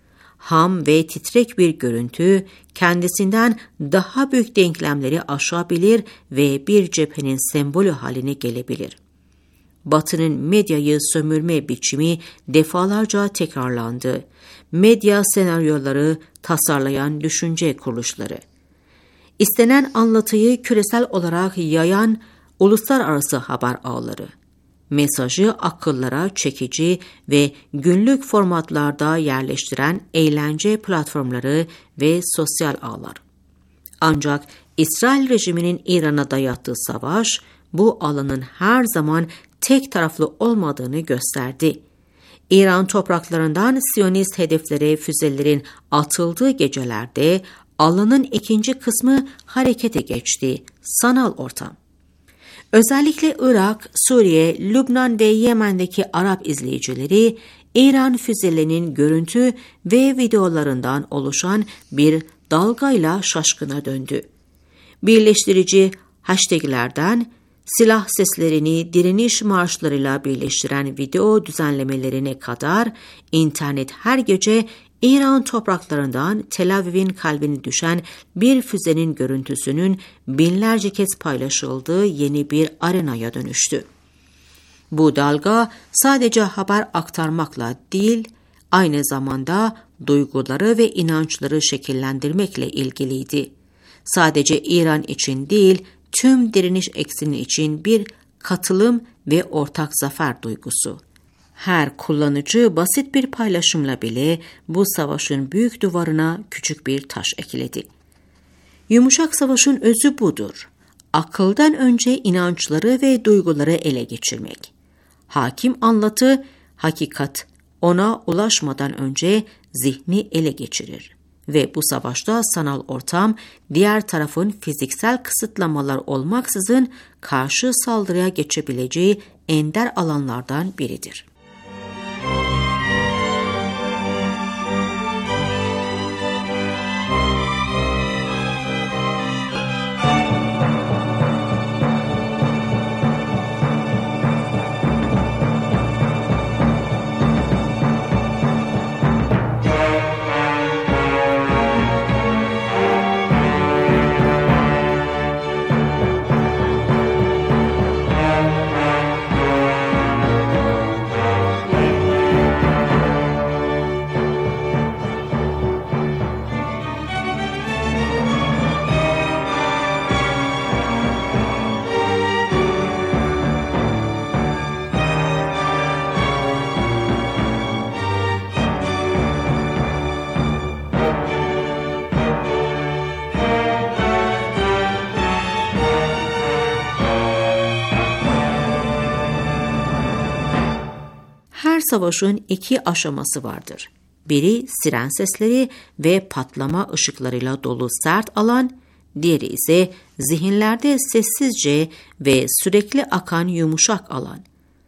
[SPEAKER 3] Ham ve titrek bir görüntü kendisinden daha büyük denklemleri aşabilir ve bir cephenin sembolü haline gelebilir. Batı'nın medyayı sömürme biçimi defalarca tekrarlandı. Medya senaryoları tasarlayan düşünce kuruluşları. İstenen anlatıyı küresel olarak yayan uluslararası haber ağları. Mesajı akıllara çekici ve günlük formatlarda yerleştiren eğlence platformları ve sosyal ağlar. Ancak İsrail rejiminin İran'a dayattığı savaş, bu alanın her zaman tek taraflı olmadığını gösterdi. İran topraklarından Siyonist hedeflere füzelerin atıldığı gecelerde alanın ikinci kısmı harekete geçti, sanal ortam. Özellikle Irak, Suriye, Lübnan ve Yemen'deki Arap izleyicileri İran füzelerinin görüntü ve videolarından oluşan bir dalgayla şaşkına döndü. Birleştirici hashtaglerden silah seslerini direniş marşlarıyla birleştiren video düzenlemelerine kadar internet her gece İran topraklarından Tel Aviv'in kalbine düşen bir füzenin görüntüsünün binlerce kez paylaşıldığı yeni bir arenaya dönüştü. Bu dalga sadece haber aktarmakla değil, aynı zamanda duyguları ve inançları şekillendirmekle ilgiliydi. Sadece İran için değil, tüm direniş ekseni için bir katılım ve ortak zafer duygusu. Her kullanıcı basit bir paylaşımla bile bu savaşın büyük duvarına küçük bir taş ekledi. Yumuşak savaşın özü budur. Akıldan önce inançları ve duyguları ele geçirmek. Hakim anlatı, hakikat ona ulaşmadan önce zihni ele geçirir. Ve bu savaşta sanal ortam, diğer tarafın fiziksel kısıtlamalar olmaksızın karşı saldırıya geçebileceği ender alanlardan biridir. Her savaşın iki aşaması vardır. Biri siren sesleri ve patlama ışıklarıyla dolu sert alan, diğeri ise zihinlerde sessizce ve sürekli akan yumuşak alan.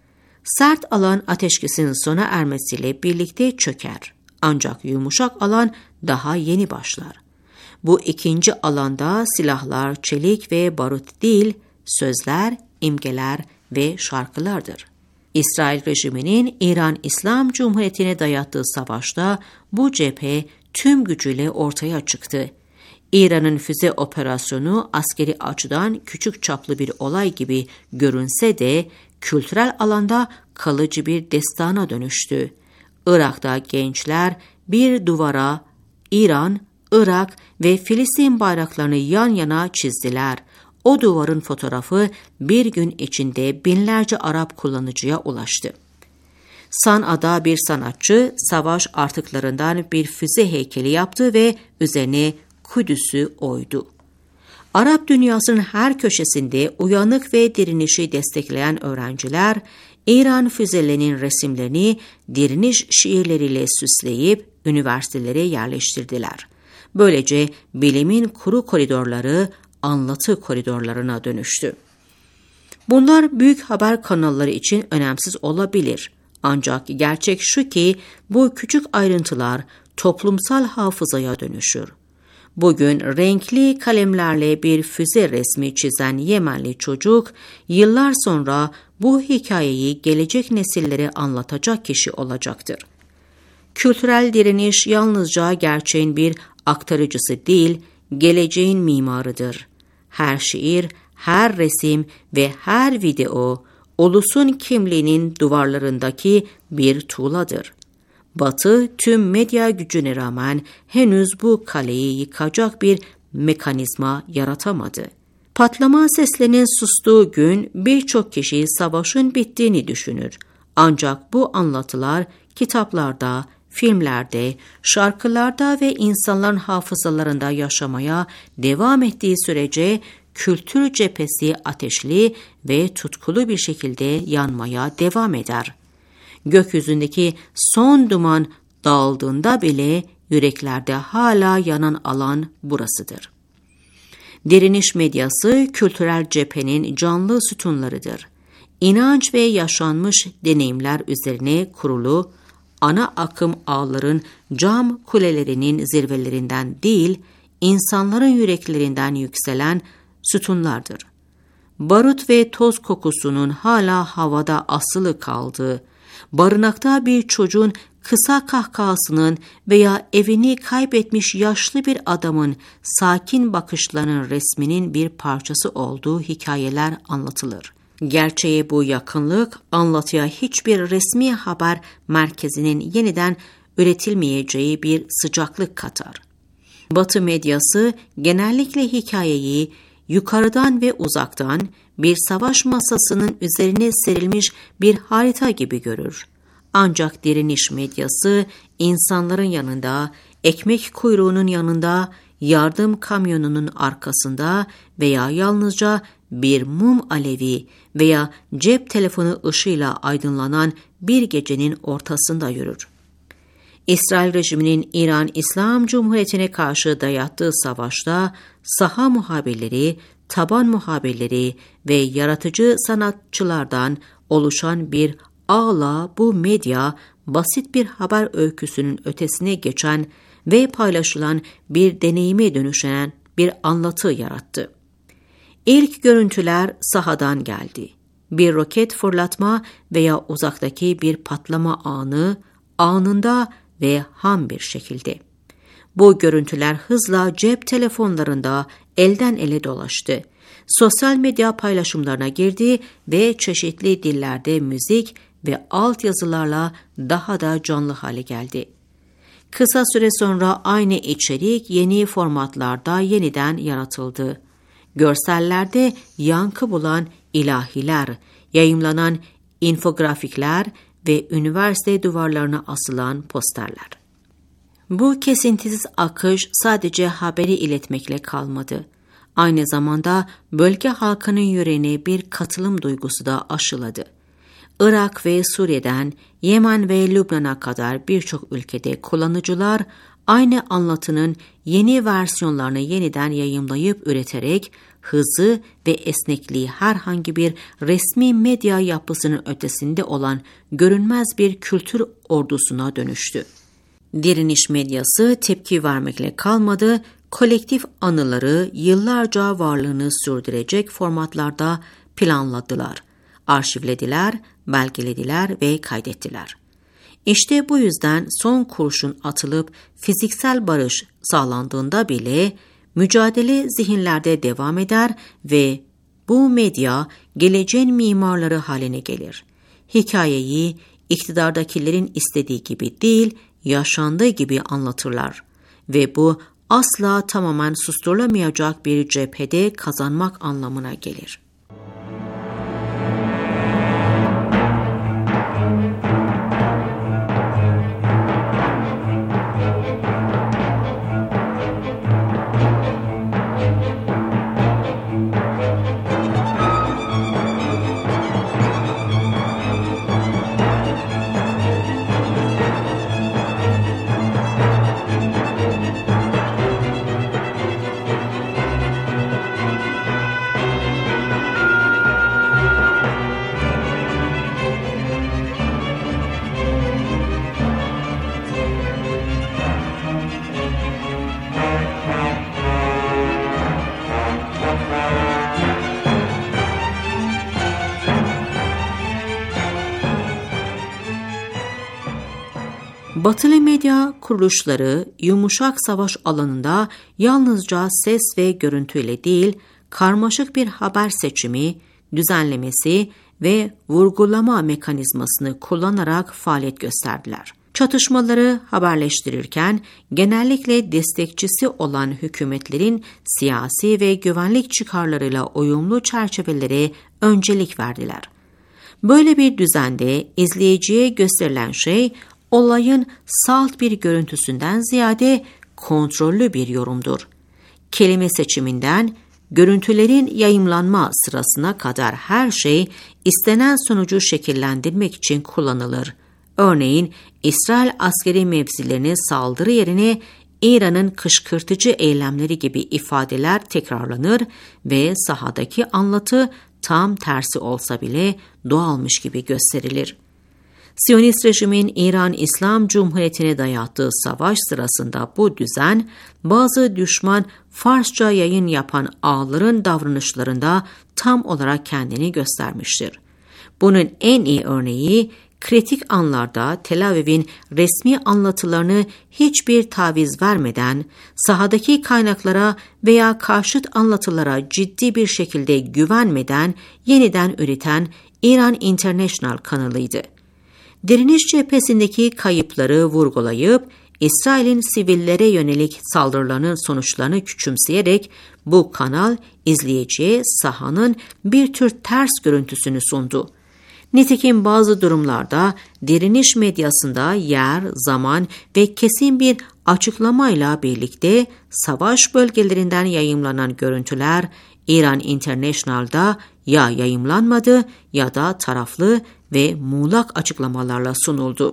[SPEAKER 3] Sert alan ateşkesin sona ermesiyle birlikte çöker. Ancak yumuşak alan daha yeni başlar. Bu ikinci alanda silahlar, çelik ve barut değil, sözler, imgeler ve şarkılardır. İsrail rejiminin İran İslam Cumhuriyeti'ne dayattığı savaşta bu cephe tüm gücüyle ortaya çıktı. İran'ın füze operasyonu askeri açıdan küçük çaplı bir olay gibi görünse de kültürel alanda kalıcı bir destana dönüştü. Irak'ta gençler bir duvara İran, Irak ve Filistin bayraklarını yan yana çizdiler. O duvarın fotoğrafı bir gün içinde binlerce Arap kullanıcıya ulaştı. San'a'da bir sanatçı savaş artıklarından bir füze heykeli yaptı ve üzerine Kudüs'ü oydu. Arap dünyasının her köşesinde uyanık ve direnişi destekleyen öğrenciler, İran füzelerinin resimlerini direniş şiirleriyle süsleyip üniversitelere yerleştirdiler. Böylece bilimin kuru koridorları anlatı koridorlarına dönüştü. Bunlar büyük haber kanalları için önemsiz olabilir. Ancak gerçek şu ki bu küçük ayrıntılar toplumsal hafızaya dönüşür. Bugün renkli kalemlerle bir füze resmi çizen Yemenli çocuk, yıllar sonra bu hikayeyi gelecek nesillere anlatacak kişi olacaktır. Kültürel direniş yalnızca gerçeğin bir aktarıcısı değil, geleceğin mimarıdır. Her şiir, her resim ve her video, ulusun kimliğinin duvarlarındaki bir tuğladır. Batı tüm medya gücüne rağmen henüz bu kaleyi yıkacak bir mekanizma yaratamadı. Patlama seslerinin sustuğu gün birçok kişi savaşın bittiğini düşünür. Ancak bu anlatılar kitaplarda, filmlerde, şarkılarda ve insanların hafızalarında yaşamaya devam ettiği sürece kültür cephesi ateşli ve tutkulu bir şekilde yanmaya devam eder. Gökyüzündeki son duman dağıldığında bile yüreklerde hala yanan alan burasıdır. Direniş medyası kültürel cephenin canlı sütunlarıdır. İnanç ve yaşanmış deneyimler üzerine kurulu, ana akım ağların cam kulelerinin zirvelerinden değil, insanların yüreklerinden yükselen sütunlardır. Barut ve toz kokusunun hala havada asılı kaldığı, barınakta bir çocuğun kısa kahkahasının veya evini kaybetmiş yaşlı bir adamın sakin bakışlarının resminin bir parçası olduğu hikayeler anlatılır. Gerçeğe bu yakınlık, anlatıya hiçbir resmi haber merkezinin yeniden üretilmeyeceği bir sıcaklık katar. Batı medyası genellikle hikayeyi yukarıdan ve uzaktan bir savaş masasının üzerine serilmiş bir harita gibi görür. Ancak direniş medyası insanların yanında, ekmek kuyruğunun yanında, yardım kamyonunun arkasında veya yalnızca bir mum alevi veya cep telefonu ışığıyla aydınlanan bir gecenin ortasında yürür. İsrail rejiminin İran İslam Cumhuriyeti'ne karşı dayattığı savaşta saha muhabirleri, taban muhabirleri ve yaratıcı sanatçılardan oluşan bir ağla bu medya basit bir haber öyküsünün ötesine geçen ve paylaşılan bir deneyime dönüşen bir anlatı yarattı. İlk görüntüler sahadan geldi. Bir roket fırlatma veya uzaktaki bir patlama anında ve ham bir şekilde. Bu görüntüler hızla cep telefonlarında elden ele dolaştı. Sosyal medya paylaşımlarına girdi ve çeşitli dillerde müzik ve altyazılarla daha da canlı hale geldi. Kısa süre sonra aynı içerik yeni formatlarda yeniden yaratıldı. Görsellerde yankı bulan ilahiler, yayımlanan infografikler ve üniversite duvarlarına asılan posterler. Bu kesintisiz akış sadece haberi iletmekle kalmadı. Aynı zamanda bölge halkının yüreğine bir katılım duygusu da aşıladı. Irak ve Suriye'den Yemen ve Lübnan'a kadar birçok ülkede kullanıcılar aynı anlatının yeni versiyonlarını yeniden yayımlayıp üreterek hızı ve esnekliği herhangi bir resmi medya yapısının ötesinde olan görünmez bir kültür ordusuna dönüştü. Direniş medyası tepki vermekle kalmadı, kolektif anıları yıllarca varlığını sürdürecek formatlarda planladılar, arşivlediler, belgelediler ve kaydettiler. İşte bu yüzden son kurşun atılıp fiziksel barış sağlandığında bile mücadele zihinlerde devam eder ve bu medya geleceğin mimarları haline gelir. Hikayeyi iktidardakilerin istediği gibi değil, yaşandığı gibi anlatırlar ve bu asla tamamen susturulamayacak bir cephede kazanmak anlamına gelir. Batılı medya kuruluşları yumuşak savaş alanında yalnızca ses ve görüntüyle değil, karmaşık bir haber seçimi, düzenlemesi ve vurgulama mekanizmasını kullanarak faaliyet gösterdiler. Çatışmaları haberleştirirken genellikle destekçisi olan hükümetlerin siyasi ve güvenlik çıkarlarıyla uyumlu çerçevelere öncelik verdiler. Böyle bir düzende izleyiciye gösterilen şey, olayın salt bir görüntüsünden ziyade kontrollü bir yorumdur. Kelime seçiminden görüntülerin yayımlanma sırasına kadar her şey istenen sonucu şekillendirmek için kullanılır. Örneğin İsrail askeri mevzilerine saldırı yerine İran'ın kışkırtıcı eylemleri gibi ifadeler tekrarlanır ve sahadaki anlatı tam tersi olsa bile doğalmış gibi gösterilir. Siyonist rejimin İran İslam Cumhuriyeti'ne dayattığı savaş sırasında bu düzen, bazı düşman Farsça yayın yapan ağların davranışlarında tam olarak kendini göstermiştir. Bunun en iyi örneği, kritik anlarda Tel Aviv'in resmi anlatılarını hiçbir taviz vermeden, sahadaki kaynaklara veya karşıt anlatılara ciddi bir şekilde güvenmeden yeniden üreten İran International kanalıydı. Direniş cephesindeki kayıpları vurgulayıp, İsrail'in sivillere yönelik saldırılarının sonuçlarını küçümseyerek bu kanal izleyiciye sahanın bir tür ters görüntüsünü sundu. Nitekim bazı durumlarda direniş medyasında yer, zaman ve kesin bir açıklamayla birlikte savaş bölgelerinden yayımlanan görüntüler İran International'da ya yayımlanmadı ya da taraflı ve muğlak açıklamalarla sunuldu.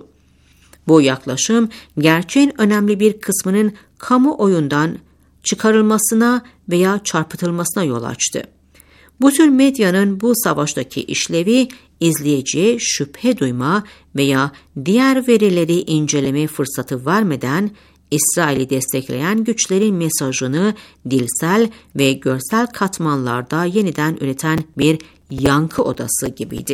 [SPEAKER 3] Bu yaklaşım gerçeğin önemli bir kısmının kamuoyundan çıkarılmasına veya çarpıtılmasına yol açtı. Bu tür medyanın bu savaştaki işlevi, izleyiciye şüphe duyma veya diğer verileri inceleme fırsatı vermeden İsrail'i destekleyen güçlerin mesajını dilsel ve görsel katmanlarda yeniden üreten bir yankı odası gibiydi.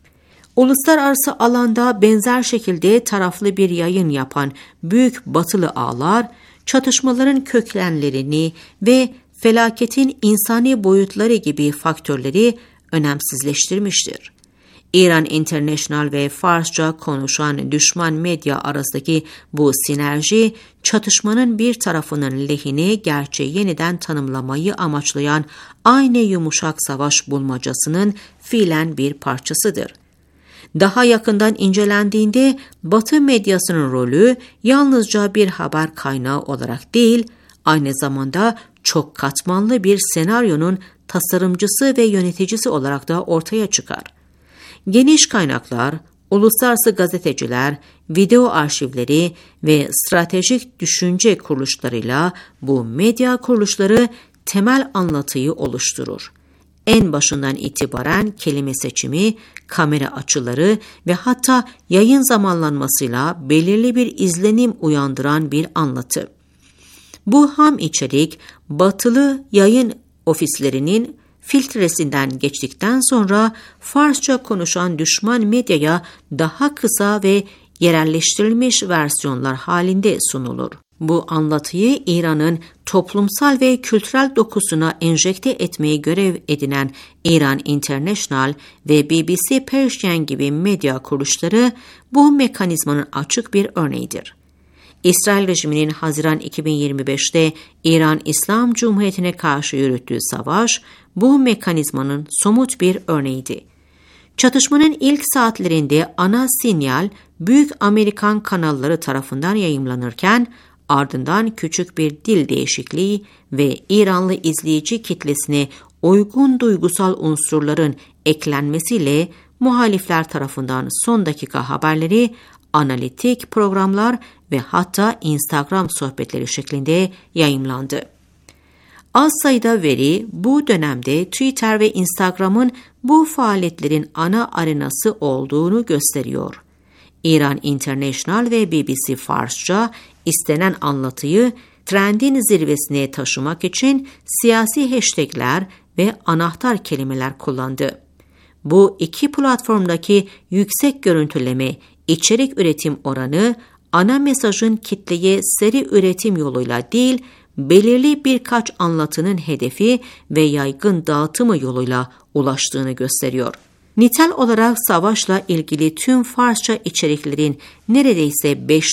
[SPEAKER 3] Uluslararası alanda benzer şekilde taraflı bir yayın yapan büyük batılı ağlar, çatışmaların kökenlerini ve felaketin insani boyutları gibi faktörleri önemsizleştirmiştir. İran International ve Farsça konuşan düşman medya arasındaki bu sinerji, çatışmanın bir tarafının lehine gerçeği yeniden tanımlamayı amaçlayan aynı yumuşak savaş bulmacasının fiilen bir parçasıdır. Daha yakından incelendiğinde Batı medyasının rolü yalnızca bir haber kaynağı olarak değil, aynı zamanda çok katmanlı bir senaryonun tasarımcısı ve yöneticisi olarak da ortaya çıkar. Geniş kaynaklar, uluslararası gazeteciler, video arşivleri ve stratejik düşünce kuruluşlarıyla bu medya kuruluşları temel anlatıyı oluşturur. En başından itibaren kelime seçimi, kamera açıları ve hatta yayın zamanlanmasıyla belirli bir izlenim uyandıran bir anlatı. Bu ham içerik, batılı yayın ofislerinin filtresinden geçtikten sonra Farsça konuşan düşman medyaya daha kısa ve yerelleştirilmiş versiyonlar halinde sunulur. Bu anlatıyı İran'ın toplumsal ve kültürel dokusuna enjekte etmeyi görev edinen İran International ve BBC Persian gibi medya kuruluşları bu mekanizmanın açık bir örneğidir. İsrail rejiminin Haziran 2025'te İran İslam Cumhuriyeti'ne karşı yürüttüğü savaş, bu mekanizmanın somut bir örneğiydi. Çatışmanın ilk saatlerinde ana sinyal büyük Amerikan kanalları tarafından yayımlanırken, ardından küçük bir dil değişikliği ve İranlı izleyici kitlesine uygun duygusal unsurların eklenmesiyle muhalifler tarafından son dakika haberleri, analitik programlar ve hatta Instagram sohbetleri şeklinde yayımlandı. Az sayıda veri bu dönemde Twitter ve Instagram'ın bu faaliyetlerin ana arenası olduğunu gösteriyor. İran International ve BBC Farsça istenen anlatıyı trendin zirvesine taşımak için siyasi hashtagler ve anahtar kelimeler kullandı. Bu iki platformdaki yüksek görüntüleme, içerik üretim oranı ana mesajın kitleye seri üretim yoluyla değil, belirli birkaç anlatının hedefi ve yaygın dağıtımı yoluyla ulaştığını gösteriyor. Nitel olarak savaşla ilgili tüm Farsça içeriklerin neredeyse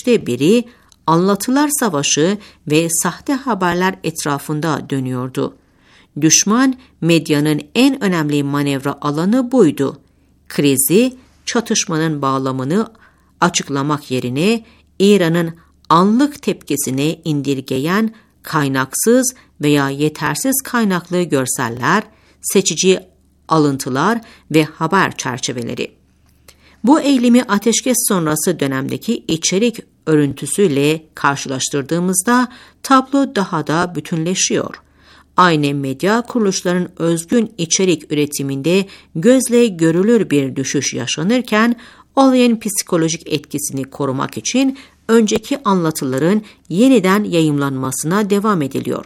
[SPEAKER 3] 1/5 anlatılar savaşı ve sahte haberler etrafında dönüyordu. Düşman medyanın en önemli manevra alanı buydu. Krizi, çatışmanın bağlamını açıklamak yerine İran'ın anlık tepkisini indirgeyen kaynaksız veya yetersiz kaynaklı görseller, seçici alıntılar ve haber çerçeveleri. Bu eğilimi ateşkes sonrası dönemdeki içerik örüntüsüyle karşılaştırdığımızda tablo daha da bütünleşiyor. Aynı medya kuruluşlarının özgün içerik üretiminde gözle görülür bir düşüş yaşanırken, olayın psikolojik etkisini korumak için önceki anlatıların yeniden yayımlanmasına devam ediliyor.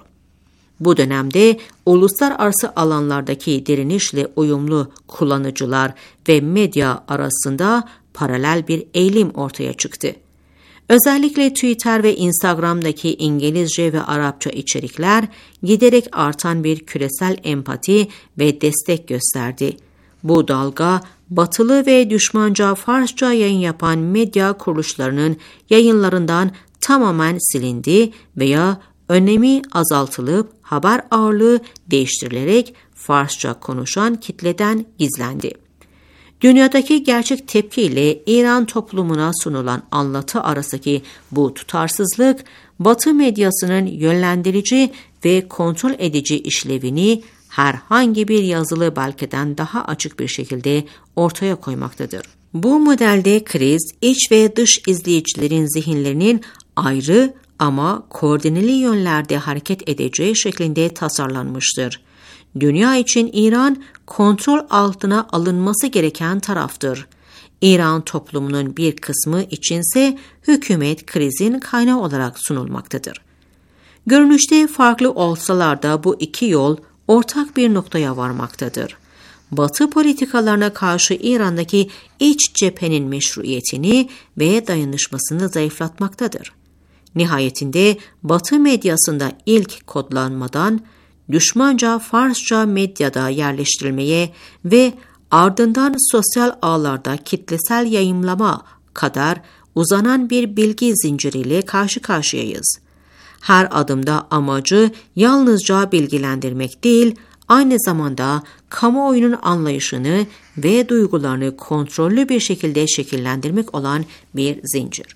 [SPEAKER 3] Bu dönemde uluslararası alanlardaki direnişle uyumlu kullanıcılar ve medya arasında paralel bir eğilim ortaya çıktı. Özellikle Twitter ve Instagram'daki İngilizce ve Arapça içerikler giderek artan bir küresel empati ve destek gösterdi. Bu dalga, batılı ve düşmanca Farsça yayın yapan medya kuruluşlarının yayınlarından tamamen silindi veya önemi azaltılıp haber ağırlığı değiştirilerek Farsça konuşan kitleden gizlendi. Dünyadaki gerçek tepkiyle İran toplumuna sunulan anlatı arasındaki bu tutarsızlık, Batı medyasının yönlendirici ve kontrol edici işlevini herhangi bir yazılı belgeden daha açık bir şekilde ortaya koymaktadır. Bu modelde kriz, iç ve dış izleyicilerin zihinlerinin ayrı ama koordineli yönlerde hareket edeceği şeklinde tasarlanmıştır. Dünya için İran, kontrol altına alınması gereken taraftır. İran toplumunun bir kısmı içinse hükümet krizin kaynağı olarak sunulmaktadır. Görünüşte farklı olsalar da bu iki yol ortak bir noktaya varmaktadır. Batı politikalarına karşı İran'daki iç cephenin meşruiyetini ve dayanışmasını zayıflatmaktadır. Nihayetinde Batı medyasında ilk kodlanmadan düşmanca Farsça medyada yerleştirilmeye ve ardından sosyal ağlarda kitlesel yayımlama kadar uzanan bir bilgi zinciriyle karşı karşıyayız. Her adımda amacı yalnızca bilgilendirmek değil, aynı zamanda kamuoyunun anlayışını ve duygularını kontrollü bir şekilde şekillendirmek olan bir zincir.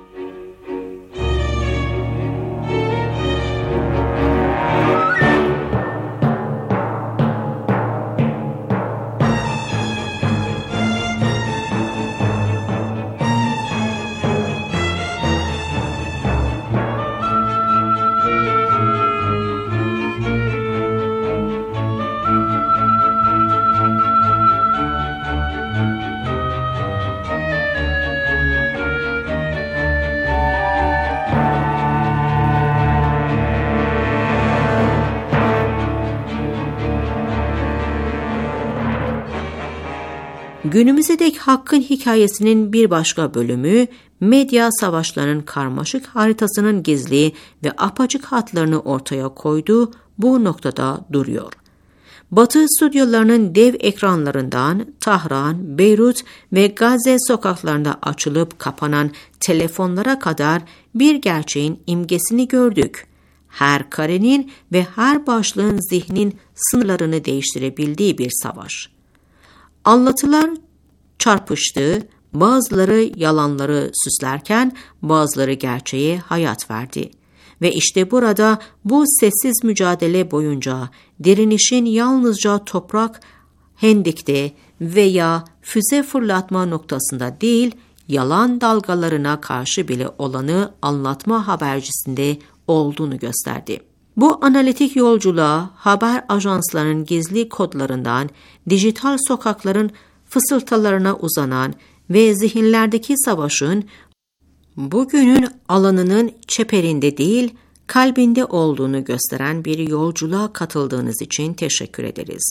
[SPEAKER 3] Günümüze dek Hakk'ın hikayesinin bir başka bölümü, medya savaşlarının karmaşık haritasının gizli ve apaçık hatlarını ortaya koyduğu bu noktada duruyor. Batı stüdyolarının dev ekranlarından Tahran, Beyrut ve Gazze sokaklarında açılıp kapanan telefonlara kadar bir gerçeğin imgesini gördük. Her karenin ve her başlığın zihnin sınırlarını değiştirebildiği bir savaş. Anlatılar çarpıştı, bazıları yalanları süslerken bazıları gerçeğe hayat verdi. Ve işte burada bu sessiz mücadele boyunca direnişin yalnızca toprak, hendekte veya füze fırlatma noktasında değil, yalan dalgalarına karşı bile olanı anlatma habercisinde olduğunu gösterdi. Bu analitik yolculuğa haber ajanslarının gizli kodlarından dijital sokakların fısıltılarına uzanan ve zihinlerdeki savaşın bugünün alanının çeperinde değil, kalbinde olduğunu gösteren bir yolculuğa katıldığınız için teşekkür ederiz.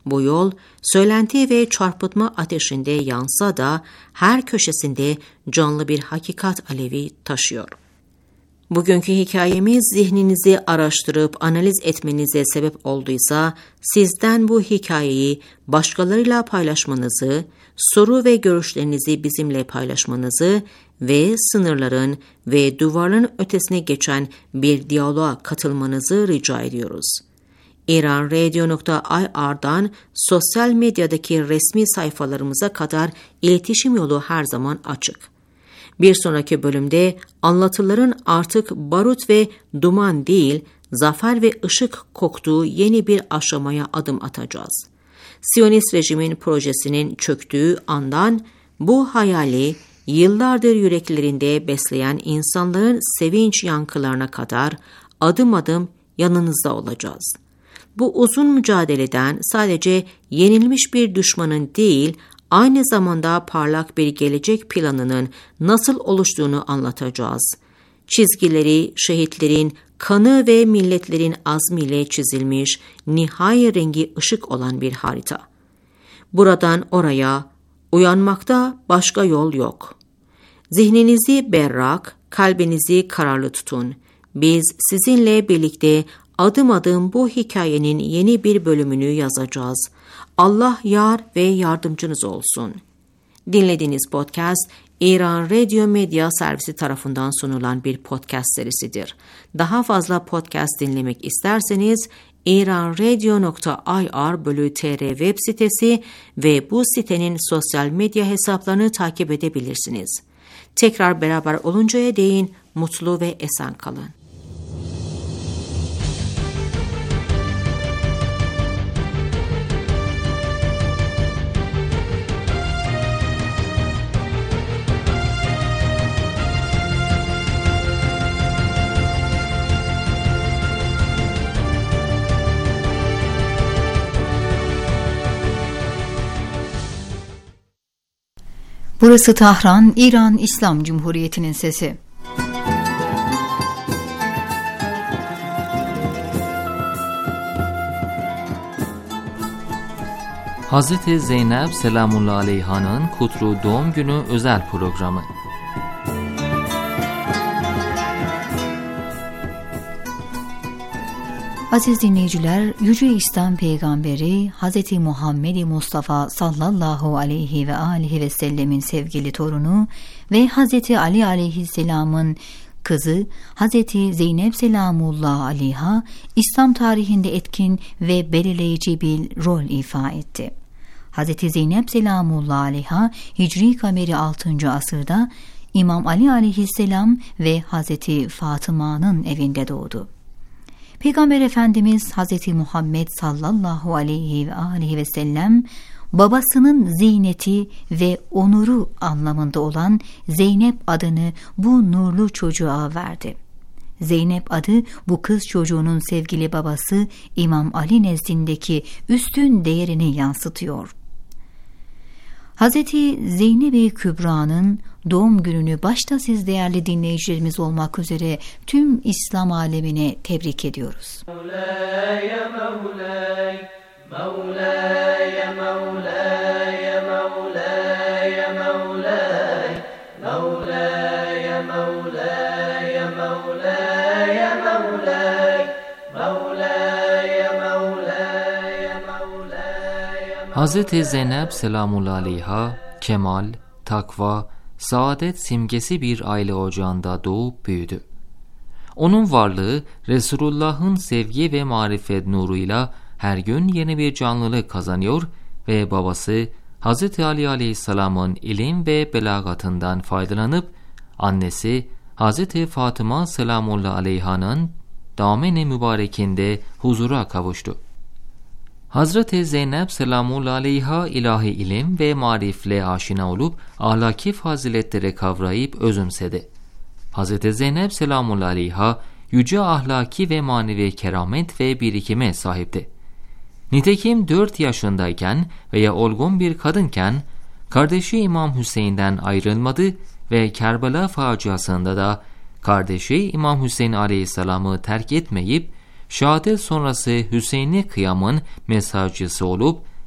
[SPEAKER 3] Bu yol söylenti ve çarpıtma ateşinde yansa da her köşesinde canlı bir hakikat alevi taşıyor. Bugünkü hikayemiz zihninizi araştırıp analiz etmenize sebep olduysa, sizden bu hikayeyi başkalarıyla paylaşmanızı, soru ve görüşlerinizi bizimle paylaşmanızı ve sınırların ve duvarların ötesine geçen bir diyaloğa katılmanızı rica ediyoruz. iranradio.ir'dan sosyal medyadaki resmi sayfalarımıza kadar iletişim yolu her zaman açık. Bir sonraki bölümde anlatıların artık barut ve duman değil, zafer ve ışık koktuğu yeni bir aşamaya adım atacağız. Siyonist rejimin projesinin çöktüğü andan bu hayali yıllardır yüreklerinde besleyen insanların sevinç yankılarına kadar adım adım yanınızda olacağız. Bu uzun mücadeleden sadece yenilmiş bir düşmanın değil, aynı zamanda parlak bir gelecek planının nasıl oluştuğunu anlatacağız. Çizgileri şehitlerin kanı ve milletlerin azmiyle çizilmiş, nihai rengi ışık olan bir harita. Buradan oraya, uyanmakta başka yol yok. Zihninizi berrak, kalbinizi kararlı tutun. Biz sizinle birlikte adım adım bu hikayenin yeni bir bölümünü yazacağız. Allah yar ve yardımcınız olsun. Dinlediğiniz podcast, İran Radio Medya Servisi tarafından sunulan bir podcast serisidir. Daha fazla podcast dinlemek isterseniz, iranradio.ir/tr web sitesi ve bu sitenin sosyal medya hesaplarını takip edebilirsiniz. Tekrar beraber oluncaya değin mutlu ve esen kalın.
[SPEAKER 5] Burası Tahran, İran İslam Cumhuriyeti'nin sesi.
[SPEAKER 6] Hazreti Zeynep Selamullahi Aleyha'nın kutlu doğum günü özel programı.
[SPEAKER 5] Aziz dinleyiciler, Yüce İslam Peygamberi Hz. Muhammed Mustafa sallallahu aleyhi ve aleyhi ve sellemin sevgili torunu ve Hz. Ali aleyhisselamın kızı Hz. Zeynep Selamullah Aleyha, İslam tarihinde etkin ve belirleyici bir rol ifa etti. Hz. Zeynep Selamullah Aleyha, Hicri kameri 6. asırda İmam Ali aleyhisselam ve Hz. Fatıma'nın evinde doğdu. Peygamber Efendimiz Hz. Muhammed sallallahu aleyhi ve aleyhi ve sellem babasının ziyneti ve onuru anlamında olan Zeynep adını bu nurlu çocuğa verdi. Zeynep adı bu kız çocuğunun sevgili babası İmam Ali nezdindeki üstün değerini yansıtıyor. Hz. Zeynep-i Kübra'nın doğum gününü başta siz değerli dinleyicilerimiz olmak üzere tüm İslam alemine tebrik ediyoruz. Mevlaya, Mevlaya, Mevlaya, Mevlaya, Mevlaya, Mevlaya, Mevlaya, Mevlaya, Mevlaya, Mevlaya.
[SPEAKER 6] Hz. Zeynep Selamullahi Aleyha, kemal, takva, saadet simgesi bir aile ocağında doğup büyüdü. Onun varlığı Resulullah'ın sevgi ve marifet nuruyla her gün yeni bir canlılık kazanıyor ve babası Hz. Ali Aleyhisselam'ın ilim ve belagatından faydalanıp annesi Hz. Fatıma Selamullahi Aleyha'nın damen-i mübarekinde huzura kavuştu. Hazreti Zeynep Selamullahi Aleyha ilahi ilim ve marifle aşina olup ahlaki faziletleri kavrayıp özümsedi. Hazreti Zeynep Selamullahi Aleyha yüce ahlaki ve manevi keramet ve birikime sahipti. Nitekim 4 yaşındayken veya olgun bir kadınken kardeşi İmam Hüseyin'den ayrılmadı ve Kerbela faciasında da kardeşi İmam Hüseyin Aleyhisselam'ı terk etmeyip şehadet sonrası Hüseyinli kıyamın mesajcısı olup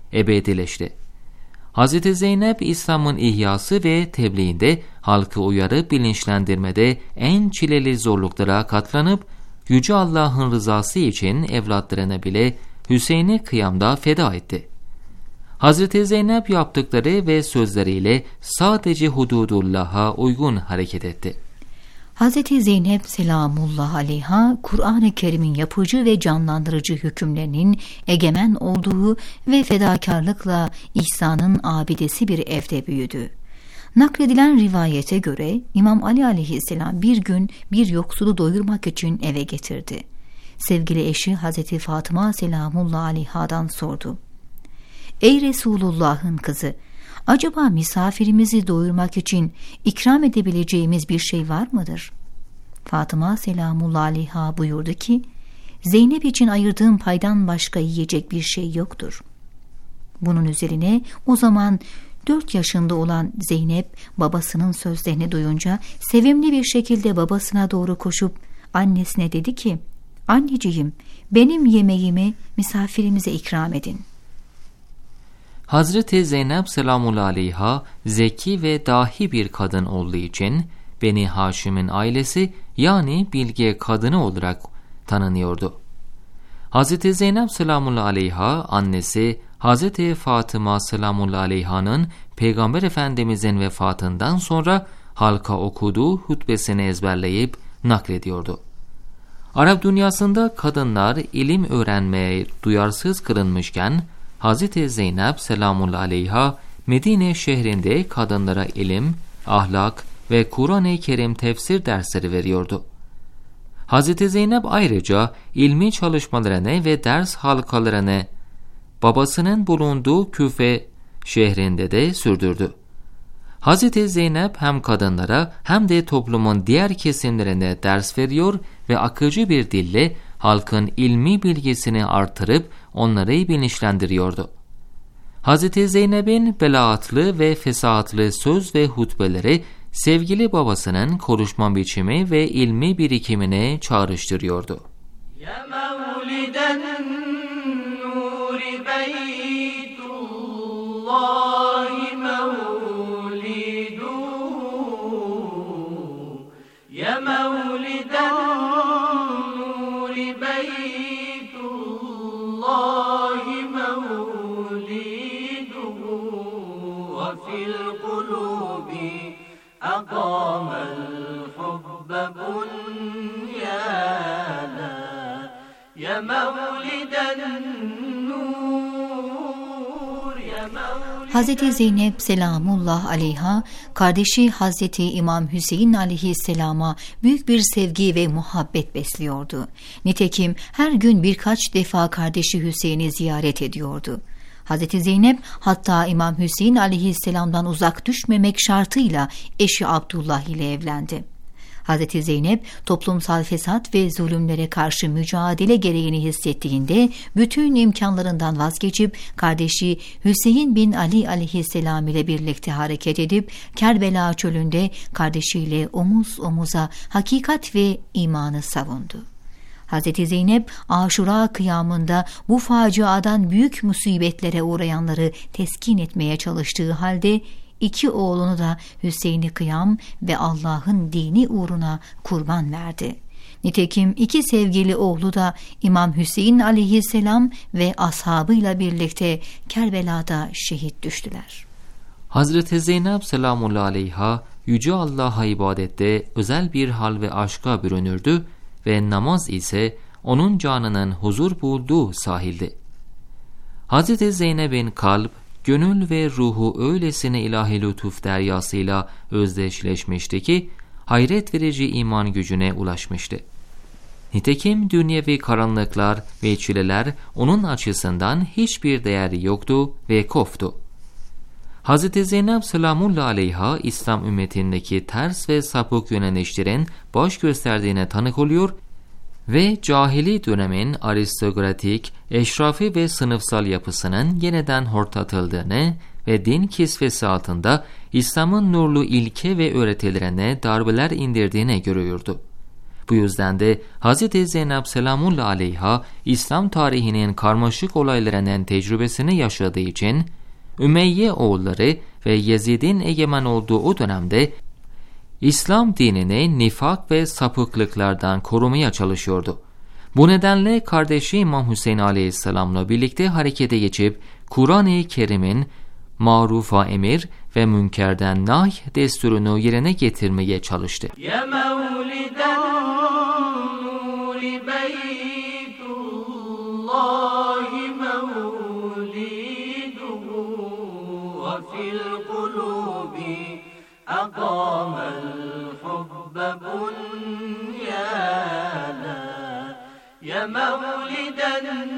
[SPEAKER 6] ebedileşti. Hazreti Zeynep İslam'ın ihyası ve tebliğinde, halkı uyarıp bilinçlendirmede en çileli zorluklara katlanıp Yüce Allah'ın rızası için evlatlarına bile Hüseyin'i kıyamda feda etti. Hazreti Zeynep yaptıkları ve sözleriyle sadece hududullah'a uygun hareket etti.
[SPEAKER 5] Hazreti Zeynep selamullah aleyha, Kur'an-ı Kerim'in yapıcı ve canlandırıcı hükümlerinin egemen olduğu ve fedakarlıkla ihsanın abidesi bir evde büyüdü. Nakledilen rivayete göre İmam Ali aleyhisselam bir gün bir yoksulu doyurmak için eve getirdi. Sevgili eşi Hazreti Fatıma selamullah aleyhadan sordu: "Ey Resulullah'ın kızı, acaba misafirimizi doyurmak için ikram edebileceğimiz bir şey var mıdır?" Fatıma selamullah aleyha buyurdu ki, "Zeynep için ayırdığım paydan başka yiyecek bir şey yoktur." Bunun üzerine o zaman 4 yaşında olan Zeynep babasının sözlerini duyunca sevimli bir şekilde babasına doğru koşup annesine dedi ki, "Anneciğim, benim yemeğimi misafirimize ikram edin."
[SPEAKER 6] Hazreti Zeynep selamullah aleyha zeki ve dahi bir kadın olduğu için Beni Haşim'in ailesi yani bilge kadını olarak tanınıyordu. Hazreti Zeynep selamullah aleyha annesi Hazreti Fatıma selamullah aleyhanın Peygamber Efendimizin vefatından sonra halka okuduğu hutbesini ezberleyip naklediyordu. Arap dünyasında kadınlar ilim öğrenmeye duyarsız kılınmışken Hazreti Zeynep selamullah aleyha Medine şehrinde kadınlara ilim, ahlak ve Kur'an-ı Kerim tefsir dersleri veriyordu. Hazreti Zeynep ayrıca ilmi çalışmalarını ve ders halkalarını babasının bulunduğu Küfe şehrinde de sürdürdü. Hazreti Zeynep hem kadınlara hem de toplumun diğer kesimlerine ders veriyor ve akıcı bir dille halkın ilmi bilgisini artırıp onları bilinçlendiriyordu. Hazreti Zeynep'in belaatlı ve fesahatlı söz ve hutbeleri sevgili babasının konuşma biçimi ve ilmi birikimine çağrıştırıyordu.
[SPEAKER 2] Ya mevliden nuri beytullahi mevlidu, ya mevliden nuri beytullahi mevlidu, ve fil kulubi أقام الحب بنيانا يا مولد النور يا مولد.
[SPEAKER 5] Hazreti Zeynep selamullah aleyha, kardeşi Hazreti İmam Hüseyin aleyhisselama büyük bir sevgi ve muhabbet besliyordu. Nitekim her gün birkaç defa kardeşi Hüseyin'i ziyaret ediyordu. Hazreti Zeynep hatta İmam Hüseyin aleyhisselamdan uzak düşmemek şartıyla eşi Abdullah ile evlendi. Hazreti Zeynep toplumsal fesat ve zulümlere karşı mücadele gereğini hissettiğinde bütün imkanlarından vazgeçip kardeşi Hüseyin bin Ali aleyhisselam ile birlikte hareket edip Kerbela çölünde kardeşiyle omuz omuza hakikat ve imanı savundu. Hazreti Zeynep Aşura kıyamında bu faciadan büyük musibetlere uğrayanları teskin etmeye çalıştığı halde 2 oğlunu da Hüseyin'i kıyam ve Allah'ın dini uğruna kurban verdi. Nitekim 2 sevgili oğlu da İmam Hüseyin aleyhisselam ve ashabıyla birlikte Kerbela'da şehit düştüler.
[SPEAKER 6] Hazreti Zeynep selamullah aleyha Yüce Allah'a ibadette özel bir hal ve aşka bürünürdü ve namaz ise onun canının huzur bulduğu sahildi. Hazreti Zeynep'in kalp, gönül ve ruhu öylesine ilahi lütuf deryasıyla özdeşleşmişti ki hayret verici iman gücüne ulaşmıştı. Nitekim dünyevi karanlıklar ve çileler onun açısından hiçbir değeri yoktu ve koftu. Hazreti Zeynep selamullah aleyha İslam ümmetindeki ters ve sapık yönelişlerin baş gösterdiğine tanık oluyor ve cahili dönemin aristokratik, eşrafi ve sınıfsal yapısının yeniden hortlatıldığını ve din kisvesi altında İslam'ın nurlu ilke ve öğretilerine darbeler indirdiğini görüyordu. Bu yüzden de Hz. Zeynep selamullah aleyha İslam tarihinin karmaşık olaylarının tecrübesini yaşadığı için Ümeyye oğulları ve Yezid'in egemen olduğu o dönemde İslam dinini nifak ve sapıklıklardan korumaya çalışıyordu. Bu nedenle kardeşi İmam Hüseyin aleyhisselamla birlikte harekete geçip Kur'an-ı Kerim'in marufa emir ve münkerden nahy desturunu yerine getirmeye çalıştı.
[SPEAKER 2] Ya mevliden nuri beytullahi mevliduhu ve fil kulubi aqamel hubbe bunyana ya mevliden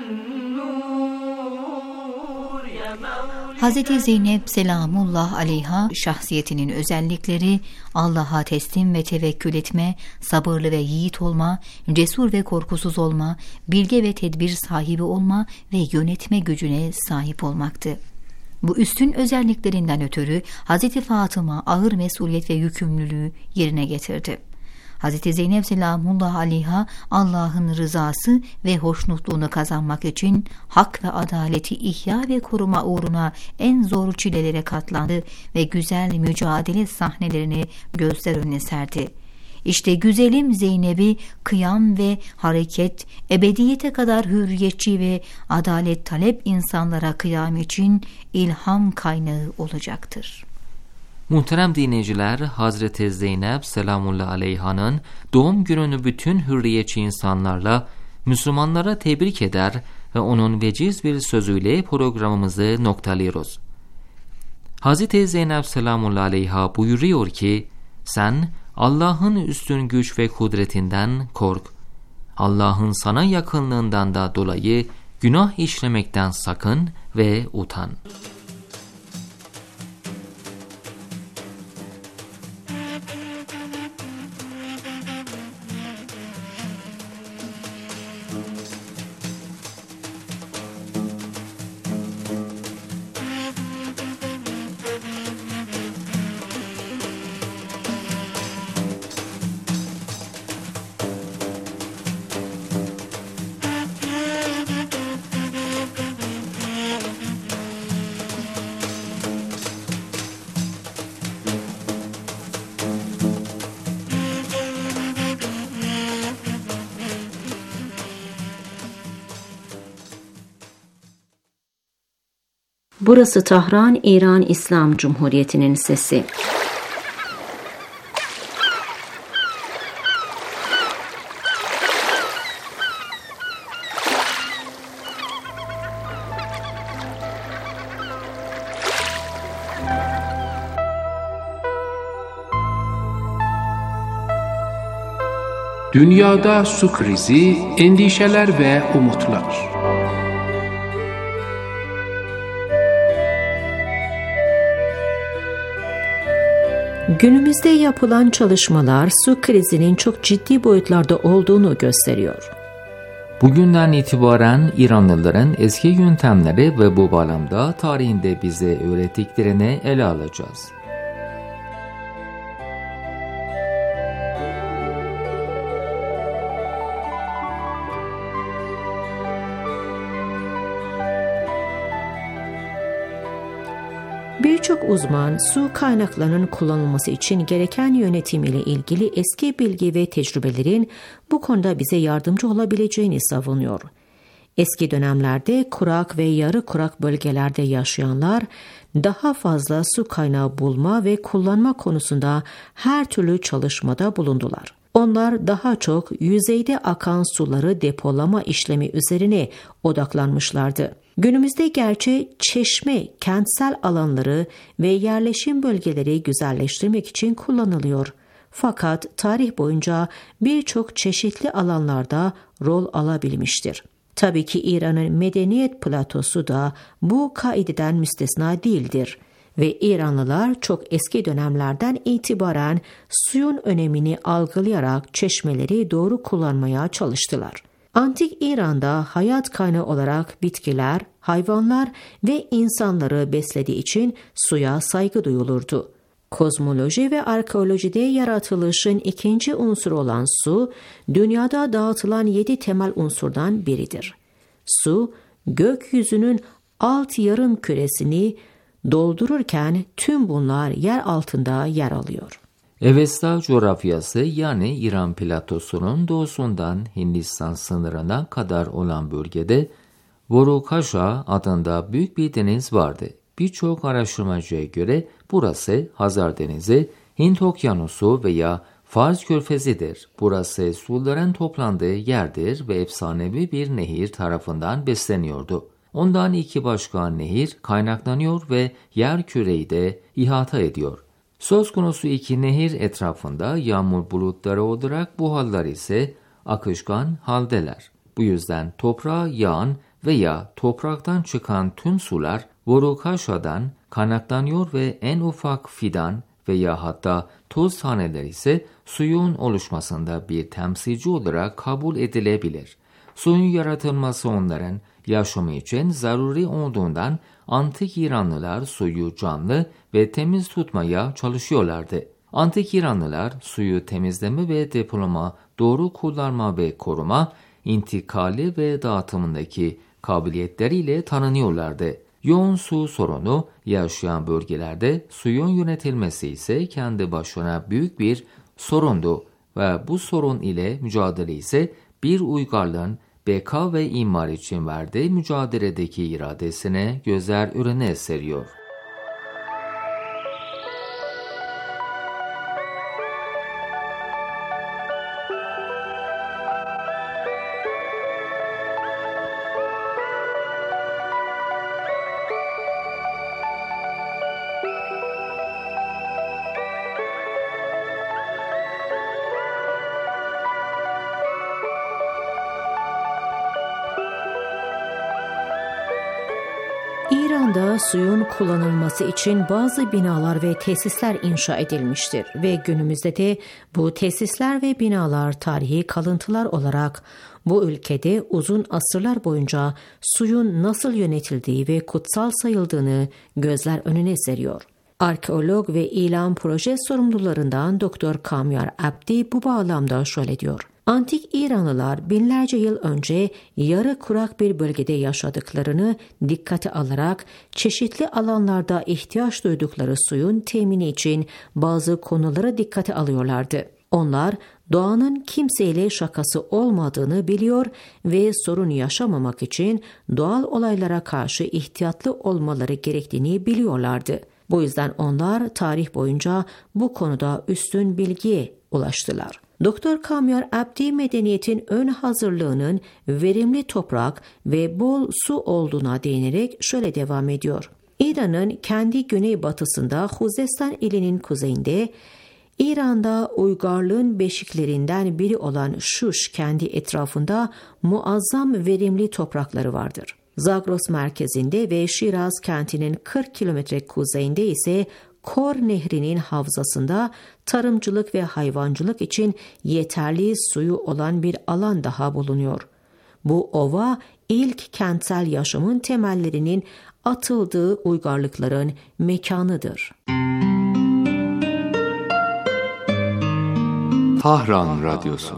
[SPEAKER 2] nur ya mevliden.
[SPEAKER 5] Hz. Zeynep selamullah aleyha şahsiyetinin özellikleri Allah'a teslim ve tevekkül etme, sabırlı ve yiğit olma, cesur ve korkusuz olma, bilge ve tedbir sahibi olma ve yönetme gücüne sahip olmaktı. Bu üstün özelliklerinden ötürü Hz. Fatıma ağır mesuliyet ve yükümlülüğü yerine getirdi. Hz. Zeynep selamullah aleyha Allah'ın rızası ve hoşnutluğunu kazanmak için hak ve adaleti ihya ve koruma uğruna en zor çilelere katlandı ve güzel mücadele sahnelerini gözler önüne serdi. İşte güzelim Zeynep'i kıyam ve hareket, ebediyete kadar hürriyetçi ve adalet talep insanlara kıyam için ilham kaynağı olacaktır.
[SPEAKER 6] Muhterem dinleyiciler, Hazreti Zeynep selamullah aleyhanın doğum gününü bütün hürriyetçi insanlarla Müslümanlara tebrik eder ve onun veciz bir sözüyle programımızı noktalıyoruz. Hazreti Zeynep selamullah aleyha buyuruyor ki, sen Allah'ın üstün güç ve kudretinden kork. Allah'ın sana yakınlığından da dolayı günah işlemekten sakın ve utan.
[SPEAKER 3] Burası Tahran, İran İslam Cumhuriyeti'nin sesi.
[SPEAKER 7] Dünyada su krizi, endişeler ve umutlar.
[SPEAKER 3] Günümüzde yapılan çalışmalar su krizinin çok ciddi boyutlarda olduğunu gösteriyor.
[SPEAKER 6] Bugünden itibaren İranlıların eski yöntemleri ve bu bağlamda tarihinde bize öğrettiklerini ele alacağız.
[SPEAKER 3] Birçok uzman su kaynaklarının kullanılması için gereken yönetim ile ilgili eski bilgi ve tecrübelerin bu konuda bize yardımcı olabileceğini savunuyor. Eski dönemlerde kurak ve yarı kurak bölgelerde yaşayanlar daha fazla su kaynağı bulma ve kullanma konusunda her türlü çalışmada bulundular. Onlar daha çok yüzeyde akan suları depolama işlemi üzerine odaklanmışlardı. Günümüzde gerçi çeşme, kentsel alanları ve yerleşim bölgeleri güzelleştirmek için kullanılıyor. Fakat tarih boyunca birçok çeşitli alanlarda rol alabilmiştir. Tabii ki İran'ın medeniyet platosu da bu kaideden müstesna değildir. Ve İranlılar çok eski dönemlerden itibaren suyun önemini algılayarak çeşmeleri doğru kullanmaya çalıştılar. Antik İran'da hayat kaynağı olarak bitkiler, hayvanlar ve insanları beslediği için suya saygı duyulurdu. Kozmoloji ve arkeolojide yaratılışın ikinci unsuru olan su, dünyada dağıtılan 7 temel unsurdan biridir. Su, gökyüzünün alt yarım küresini doldururken tüm bunlar yer altında yer alıyor.
[SPEAKER 6] Avesta coğrafyası yani İran platosunun doğusundan Hindistan sınırına kadar olan bölgede Vorukasha adında büyük bir deniz vardı. Birçok araştırmacıya göre burası Hazar Denizi, Hint Okyanusu veya Fars Körfezi'dir. Burası suların toplandığı yerdir ve efsanevi bir nehir tarafından besleniyordu. Ondan 2 başka nehir kaynaklanıyor ve yerküreyi de ihata ediyor. Söz konusu 2 nehir etrafında yağmur bulutları olarak buharlar ise akışkan haldeler. Bu yüzden toprağa yağan veya topraktan çıkan tüm sular Vorukasha'dan kaynaklanıyor ve en ufak fidan veya hatta toz taneler ise suyun oluşmasında bir temsilci olarak kabul edilebilir. Suyun yaratılması onların yaşamı için zaruri olduğundan antik İranlılar suyu canlı ve temiz tutmaya çalışıyorlardı. Antik İranlılar suyu temizleme ve depolama, doğru kullanma ve koruma, intikali ve dağıtımındaki kabiliyetleriyle tanınıyorlardı. Yoğun su sorunu yaşayan bölgelerde suyun yönetilmesi ise kendi başına büyük bir sorundu ve bu sorun ile mücadele ise bir uygarlığın beka ve imar için verdiği mücadeledeki iradesine gözler önüne seriyor.
[SPEAKER 3] İran'da suyun kullanılması için bazı binalar ve tesisler inşa edilmiştir ve günümüzde de bu tesisler ve binalar tarihi kalıntılar olarak bu ülkede uzun asırlar boyunca suyun nasıl yönetildiği ve kutsal sayıldığını gözler önüne seriyor. Arkeolog ve ilan proje sorumlularından Dr. Kamyar Abdi bu bağlamda şöyle diyor. Antik İranlılar binlerce yıl önce yarı kurak bir bölgede yaşadıklarını dikkate alarak çeşitli alanlarda ihtiyaç duydukları suyun temini için bazı konuları dikkate alıyorlardı. Onlar doğanın kimseyle şakası olmadığını biliyor ve sorun yaşamamak için doğal olaylara karşı ihtiyatlı olmaları gerektiğini biliyorlardı. Bu yüzden onlar tarih boyunca bu konuda üstün bilgiye ulaştılar. Dr. Kamyar Abdi medeniyetin ön hazırlığının verimli toprak ve bol su olduğuna değinerek şöyle devam ediyor. İran'ın kendi güneybatısında Huzestan ilinin kuzeyinde, İran'da uygarlığın beşiklerinden biri olan Şuş kendi etrafında muazzam verimli toprakları vardır. Zagros merkezinde ve Şiraz kentinin 40 kilometre kuzeyinde ise Kor Nehri'nin havzasında tarımcılık ve hayvancılık için yeterli suyu olan bir alan daha bulunuyor. Bu ova ilk kentsel yaşamın temellerinin atıldığı uygarlıkların mekanıdır.
[SPEAKER 7] Tahran Radyosu.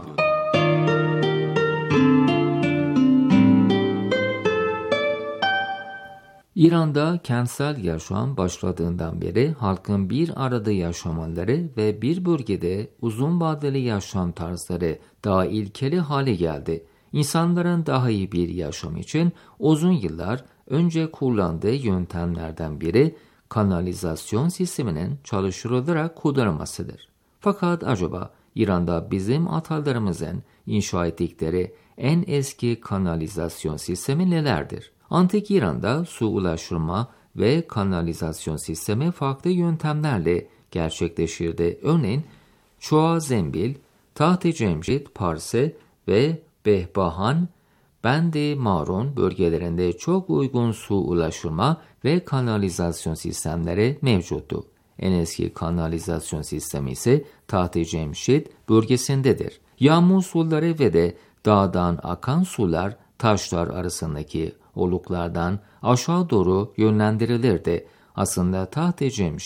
[SPEAKER 6] İran'da kentsel yaşam başladığından beri halkın bir arada yaşamaları ve bir bölgede uzun vadeli yaşam tarzları daha ilkeli hale geldi. İnsanların daha iyi bir yaşam için uzun yıllar önce kullandığı yöntemlerden biri kanalizasyon sisteminin çalıştırılarak kullanılmasıdır. Fakat acaba İran'da bizim atalarımızın inşa ettikleri en eski kanalizasyon sistemi nelerdir? Antik İran'da su ulaştırma ve kanalizasyon sistemi farklı yöntemlerle gerçekleşirdi. Örneğin Çoğa Zembil, Taht-ı Cemşit, Parse ve Behbahan, Bendi Marun bölgelerinde çok uygun su ulaştırma ve kanalizasyon sistemleri mevcuttu. En eski kanalizasyon sistemi ise Taht-ı Cemşit bölgesindedir. Yağmur suları ve de dağdan akan sular taşlar arasındaki oluklardan aşağı doğru yönlendirilirdi. Aslında Taht-ı Cemşit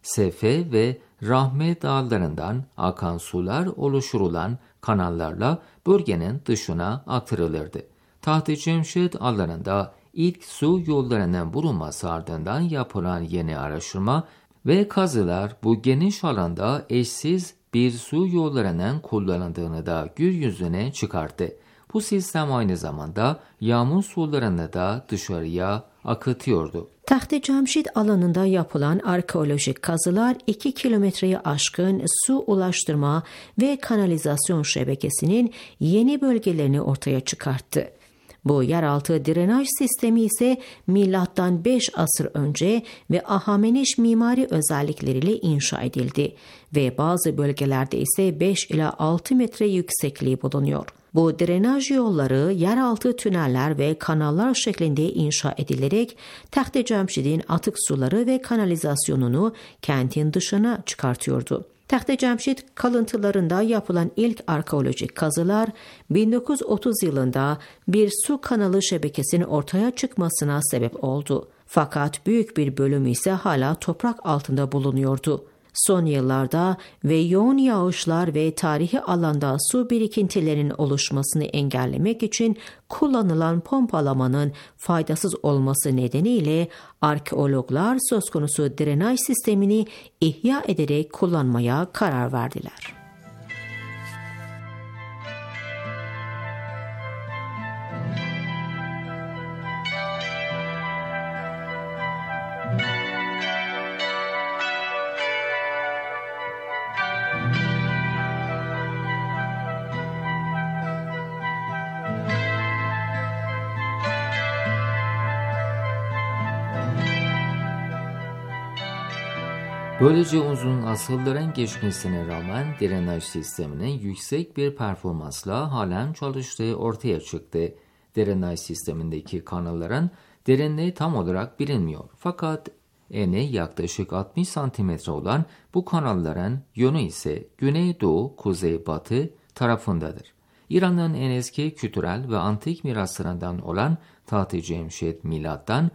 [SPEAKER 6] Sefe ve Rahme dağlarından akan sular oluşturulan kanallarla bölgenin dışına aktarılırdı. Taht-ı Cemşid alanında ilk su yollarının bulunması ardından yapılan yeni araştırma ve kazılar bu geniş alanda eşsiz bir su yollarının kullanıldığını da gün yüzüne çıkarttı. Bu sistem aynı zamanda yağmur sularını da dışarıya akıtıyordu.
[SPEAKER 3] Taht-ı Cemşid alanında yapılan arkeolojik kazılar 2 kilometreyi aşkın su ulaştırma ve kanalizasyon şebekesinin yeni bölgelerini ortaya çıkarttı. Bu yeraltı drenaj sistemi ise milattan 5 asır önce ve Ahameniş mimari özellikleriyle inşa edildi ve bazı bölgelerde ise 5 ila 6 metre yüksekliği bulunuyor. Bu drenaj yolları yeraltı tüneller ve kanallar şeklinde inşa edilerek Taht-ı Cemşid'in atık suları ve kanalizasyonunu kentin dışına çıkartıyordu. Taht-ı Cemşid kalıntılarında yapılan ilk arkeolojik kazılar 1930 yılında bir su kanalı şebekesinin ortaya çıkmasına sebep oldu. Fakat büyük bir bölümü ise hala toprak altında bulunuyordu. Son yıllarda ve yoğun yağışlar ve tarihi alanda su birikintilerinin oluşmasını engellemek için kullanılan pompalamanın faydasız olması nedeniyle arkeologlar söz konusu drenaj sistemini ihya ederek kullanmaya karar verdiler.
[SPEAKER 6] Böylece uzun asırların geçmesine rağmen drenaj sisteminin yüksek bir performansla halen çalıştığı ortaya çıktı. Drenaj sistemindeki kanalların derinliği tam olarak bilinmiyor. Fakat eni yaklaşık 60 cm olan bu kanalların yönü ise güneydoğu, kuzeybatı tarafındadır. İran'ın en eski kültürel ve antik miraslarından olan Taht-ı Cemşid milattan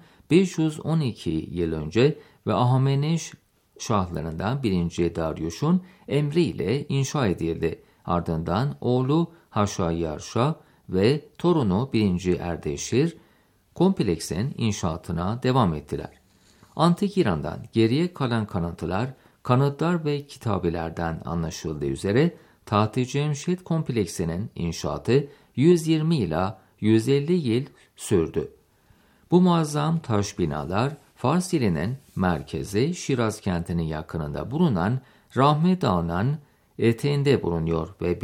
[SPEAKER 6] 512 yıl önce ve Ahemeniş şahlarından 1. Darius'un emriyle inşa edildi. Ardından oğlu Haşhayyarşa ve torunu 1. Erdeşir kompleksin inşaatına devam ettiler. Antik İran'dan geriye kalan kanıtlar, kanıtlar ve kitabelerden anlaşıldığı üzere Taht-ı Cemşid kompleksinin inşaatı 120 ila 150 yıl sürdü. Bu muazzam taş binalar Fars ilinin merkezi Şiraz kentinin yakınında bulunan Rahme Dağı'nın eteğinde bulunuyor ve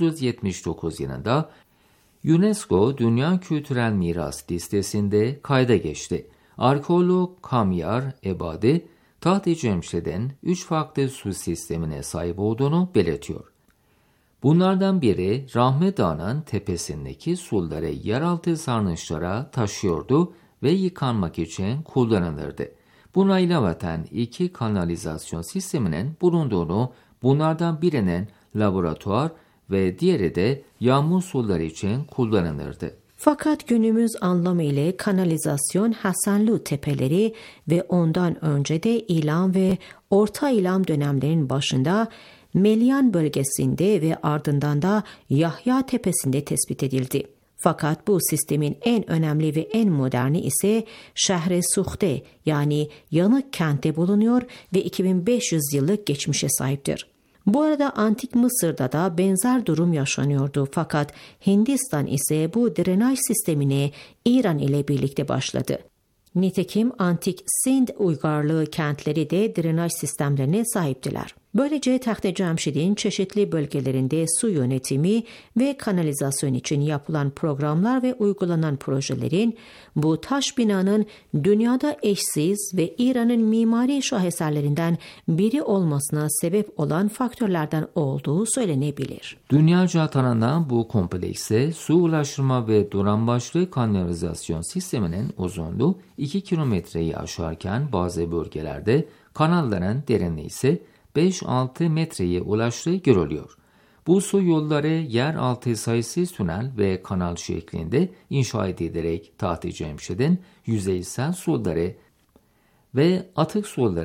[SPEAKER 6] 1979 yılında UNESCO Dünya Kültürel Miras listesinde kayda geçti. Arkeolog Kamyar Ebadi, Taht-ı Cemşid'in 3 farklı su sistemine sahip olduğunu belirtiyor. Bunlardan biri Rahme Dağı'nın tepesindeki suları yeraltı sarnıçlara taşıyordu ve yıkanmak için kullanılırdı. Buna ilaveten 2 kanalizasyon sisteminin bulunduğunu, bunlardan birinin laboratuvar ve diğeri de yağmur suları için kullanılırdı.
[SPEAKER 3] Fakat günümüz anlamı ile kanalizasyon Hasanlu tepeleri ve ondan önce de İlam ve Orta İlam dönemlerinin başında Melyan bölgesinde ve ardından da Yahya tepesinde tespit edildi. Fakat bu sistemin en önemli ve en moderni ise Şehre Suhte yani Yanık kentte bulunuyor ve 2500 yıllık geçmişe sahiptir. Bu arada Antik Mısır'da da benzer durum yaşanıyordu fakat Hindistan ise bu drenaj sistemine İran ile birlikte başladı. Nitekim Antik Sind uygarlığı kentleri de drenaj sistemlerine sahiptiler. Böylece Taht-ı Cemşid'in çeşitli bölgelerinde su yönetimi ve kanalizasyon için yapılan programlar ve uygulanan projelerin bu taş binanın dünyada eşsiz ve İran'ın mimari şaheserlerinden biri olmasına sebep olan faktörlerden olduğu söylenebilir.
[SPEAKER 6] Dünyaca tanınan bu komplekse su ulaştırma ve dolambaçlı kanalizasyon sisteminin uzunluğu 2 kilometreyi aşarken bazı bölgelerde kanalların derinliği ise 5-6 metreye ulaştığı görülüyor. Bu su yolları yeraltı sayısız tünel ve kanal şeklinde inşa edilerek Taht-ı Cemşid'in yüzeysel suları ve atık suların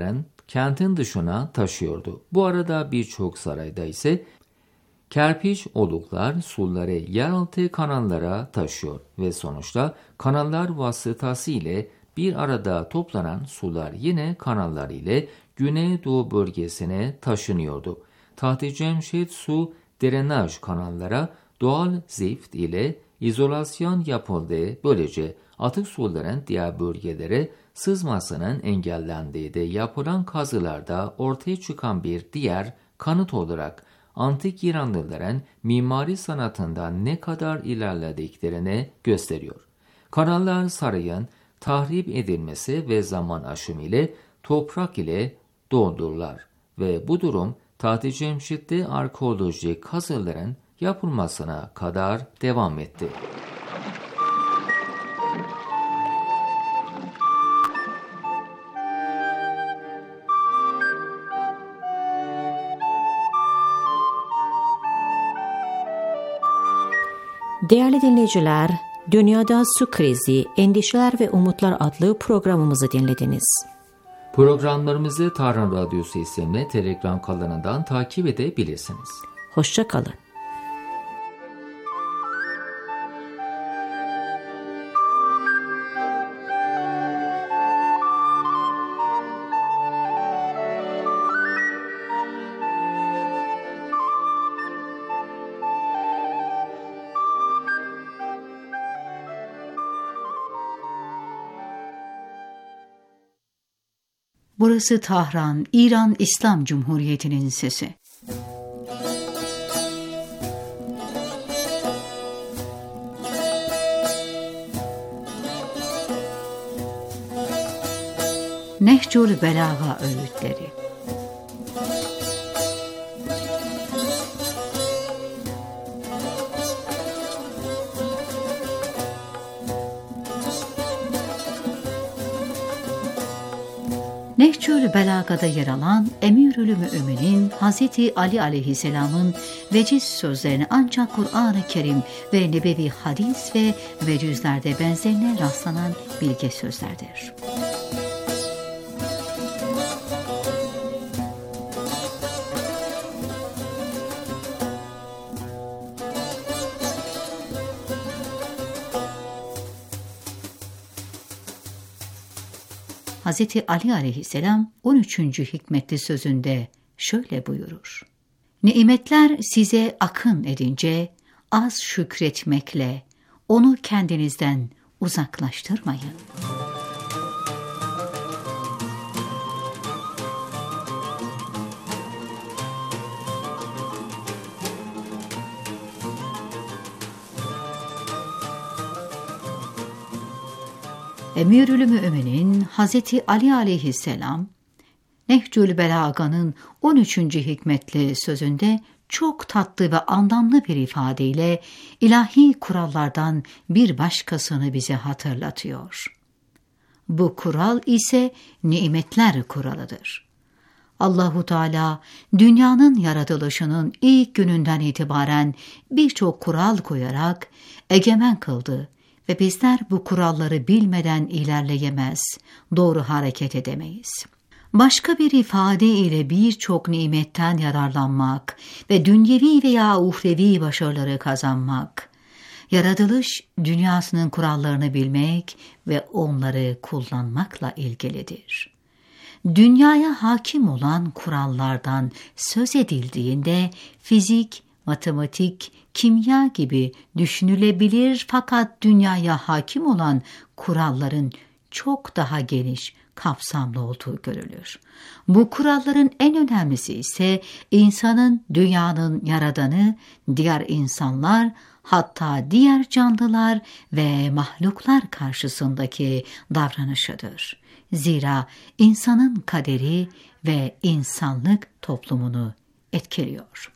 [SPEAKER 6] kentin dışına taşıyordu. Bu arada birçok sarayda ise kerpiç oluklar suları yeraltı kanallara taşıyor ve sonuçta kanallar vasıtasıyla bir arada toplanan sular yine kanallar ile Güneydoğu bölgesine taşınıyordu. Taht-ı Cemşid su drenaj kanallara doğal zift ile izolasyon yapıldı. Böylece atık suların diğer bölgelere sızmasının engellendiği de yapılan kazılarda ortaya çıkan bir diğer kanıt olarak antik İranlıların mimari sanatından ne kadar ilerlediklerini gösteriyor. Kanallar sarayın tahrip edilmesi ve zaman aşımı ile toprak ile doldururlar ve bu durum Taht-ı Cemşid'de arkeolojik kazıların yapılmasına kadar devam etti.
[SPEAKER 3] Değerli dinleyiciler, Dünyada Su Krizi, Endişeler ve Umutlar adlı programımızı dinlediniz.
[SPEAKER 6] Programlarımızı Tahran Radyosu isimli Telegram kanalından takip edebilirsiniz.
[SPEAKER 3] Hoşça kalın.
[SPEAKER 5] Burası Tahran, İran İslam Cumhuriyeti'nin sesi. Nehcül Belaga öğütleri. Nehcül Belaga'da yer alan Emirül Müminin Hazreti Ali aleyhisselamın veciz sözlerini ancak Kur'an-ı Kerim ve nebevi hadis ve vecizlerde benzerine rastlanan bilge sözlerdir. Hz. Ali aleyhisselam 13. hikmetli sözünde şöyle buyurur. Nimetler size akın edince az şükretmekle onu kendinizden uzaklaştırmayın. Emirül Müminin Hazreti Ali aleyhisselam, Nehcül Belaga'nın 13. hikmetli sözünde çok tatlı ve anlamlı bir ifadeyle ilahi kurallardan bir başkasını bize hatırlatıyor. Bu kural ise nimetler kuralıdır. Allahu Teala dünyanın yaratılışının ilk gününden itibaren birçok kural koyarak egemen kıldı. Ve bizler bu kuralları bilmeden ilerleyemez, doğru hareket edemeyiz. Başka bir ifade ile birçok nimetten yararlanmak ve dünyevi veya uhrevi başarıları kazanmak, yaratılış dünyasının kurallarını bilmek ve onları kullanmakla ilgilidir. Dünyaya hakim olan kurallardan söz edildiğinde fizik, matematik, kimya gibi düşünülebilir fakat dünyaya hakim olan kuralların çok daha geniş, kapsamlı olduğu görülür. Bu kuralların en önemlisi ise insanın, dünyanın yaradanı, diğer insanlar, hatta diğer canlılar ve mahluklar karşısındaki davranışıdır. Zira insanın kaderi ve insanlık toplumunu etkiliyor.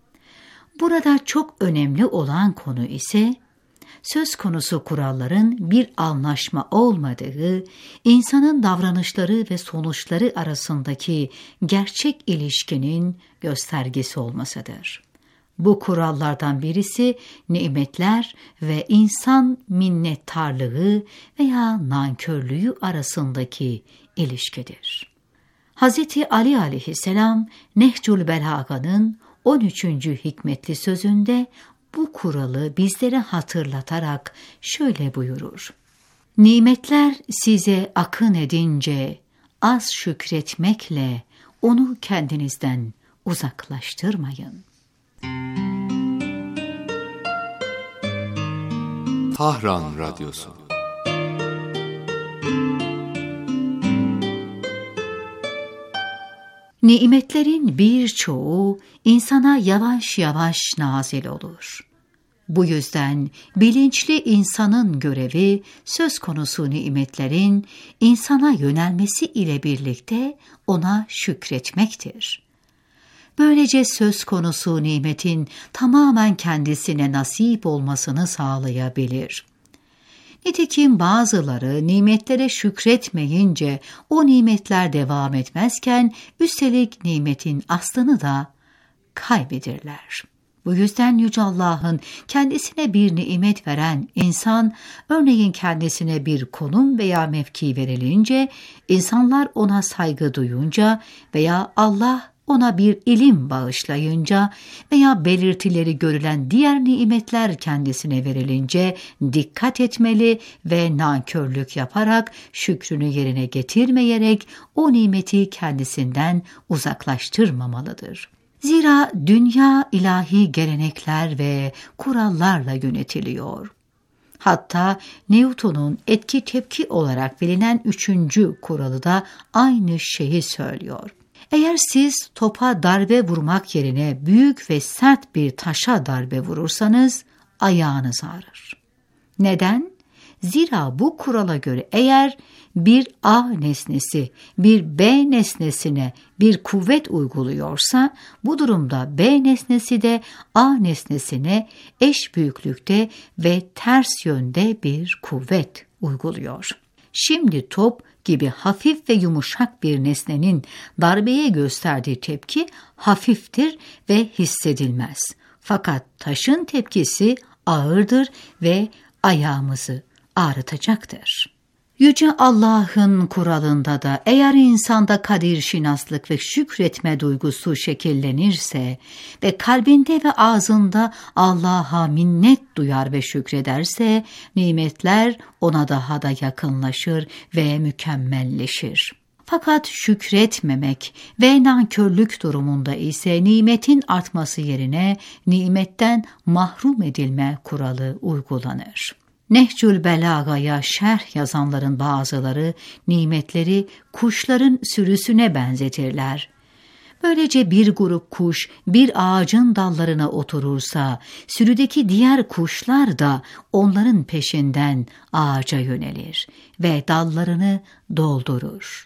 [SPEAKER 5] Burada çok önemli olan konu ise söz konusu kuralların bir anlaşma olmadığı, insanın davranışları ve sonuçları arasındaki gerçek ilişkinin göstergesi olmasıdır. Bu kurallardan birisi nimetler ve insan minnettarlığı veya nankörlüğü arasındaki ilişkidir. Hazreti Ali aleyhisselam Nehcül Belaga'nın 13. hikmetli sözünde bu kuralı bizlere hatırlatarak şöyle buyurur: Nimetler size akın edince az şükretmekle onu kendinizden uzaklaştırmayın.
[SPEAKER 8] Tahran Radyosu.
[SPEAKER 5] Nimetlerin birçoğu insana yavaş yavaş nazil olur. Bu yüzden bilinçli insanın görevi söz konusu nimetlerin insana yönelmesi ile birlikte ona şükretmektir. Böylece söz konusu nimetin tamamen kendisine nasip olmasını sağlayabilir. Nitekim bazıları nimetlere şükretmeyince o nimetler devam etmezken üstelik nimetin aslını da kaybedirler. Bu yüzden Yüce Allah'ın kendisine bir nimet veren insan, örneğin kendisine bir konum veya mevki verilince, insanlar ona saygı duyunca veya Allah ona bir ilim bağışlayınca veya belirtileri görülen diğer nimetler kendisine verilince dikkat etmeli ve nankörlük yaparak şükrünü yerine getirmeyerek o nimeti kendisinden uzaklaştırmamalıdır. Zira dünya ilahi gelenekler ve kurallarla yönetiliyor. Hatta Newton'un etki tepki olarak bilinen 3. kuralı da aynı şeyi söylüyor. Eğer siz topa darbe vurmak yerine büyük ve sert bir taşa darbe vurursanız ayağınız ağrır. Neden? Zira bu kurala göre eğer bir A nesnesi bir B nesnesine bir kuvvet uyguluyorsa bu durumda B nesnesi de A nesnesine eş büyüklükte ve ters yönde bir kuvvet uyguluyor. Şimdi top gibi hafif ve yumuşak bir nesnenin darbeye gösterdiği tepki hafiftir ve hissedilmez. Fakat taşın tepkisi ağırdır ve ayağımızı ağrıtacaktır. Yüce Allah'ın kuralında da eğer insanda kadir-şinaslık ve şükretme duygusu şekillenirse ve kalbinde ve ağzında Allah'a minnet duyar ve şükrederse nimetler ona daha da yakınlaşır ve mükemmelleşir. Fakat şükretmemek ve nankörlük durumunda ise nimetin artması yerine nimetten mahrum edilme kuralı uygulanır. Nehcül Belaga'ya şerh yazanların bazıları nimetleri kuşların sürüsüne benzetirler. Böylece bir grup kuş bir ağacın dallarına oturursa sürüdeki diğer kuşlar da onların peşinden ağaca yönelir ve dallarını doldurur.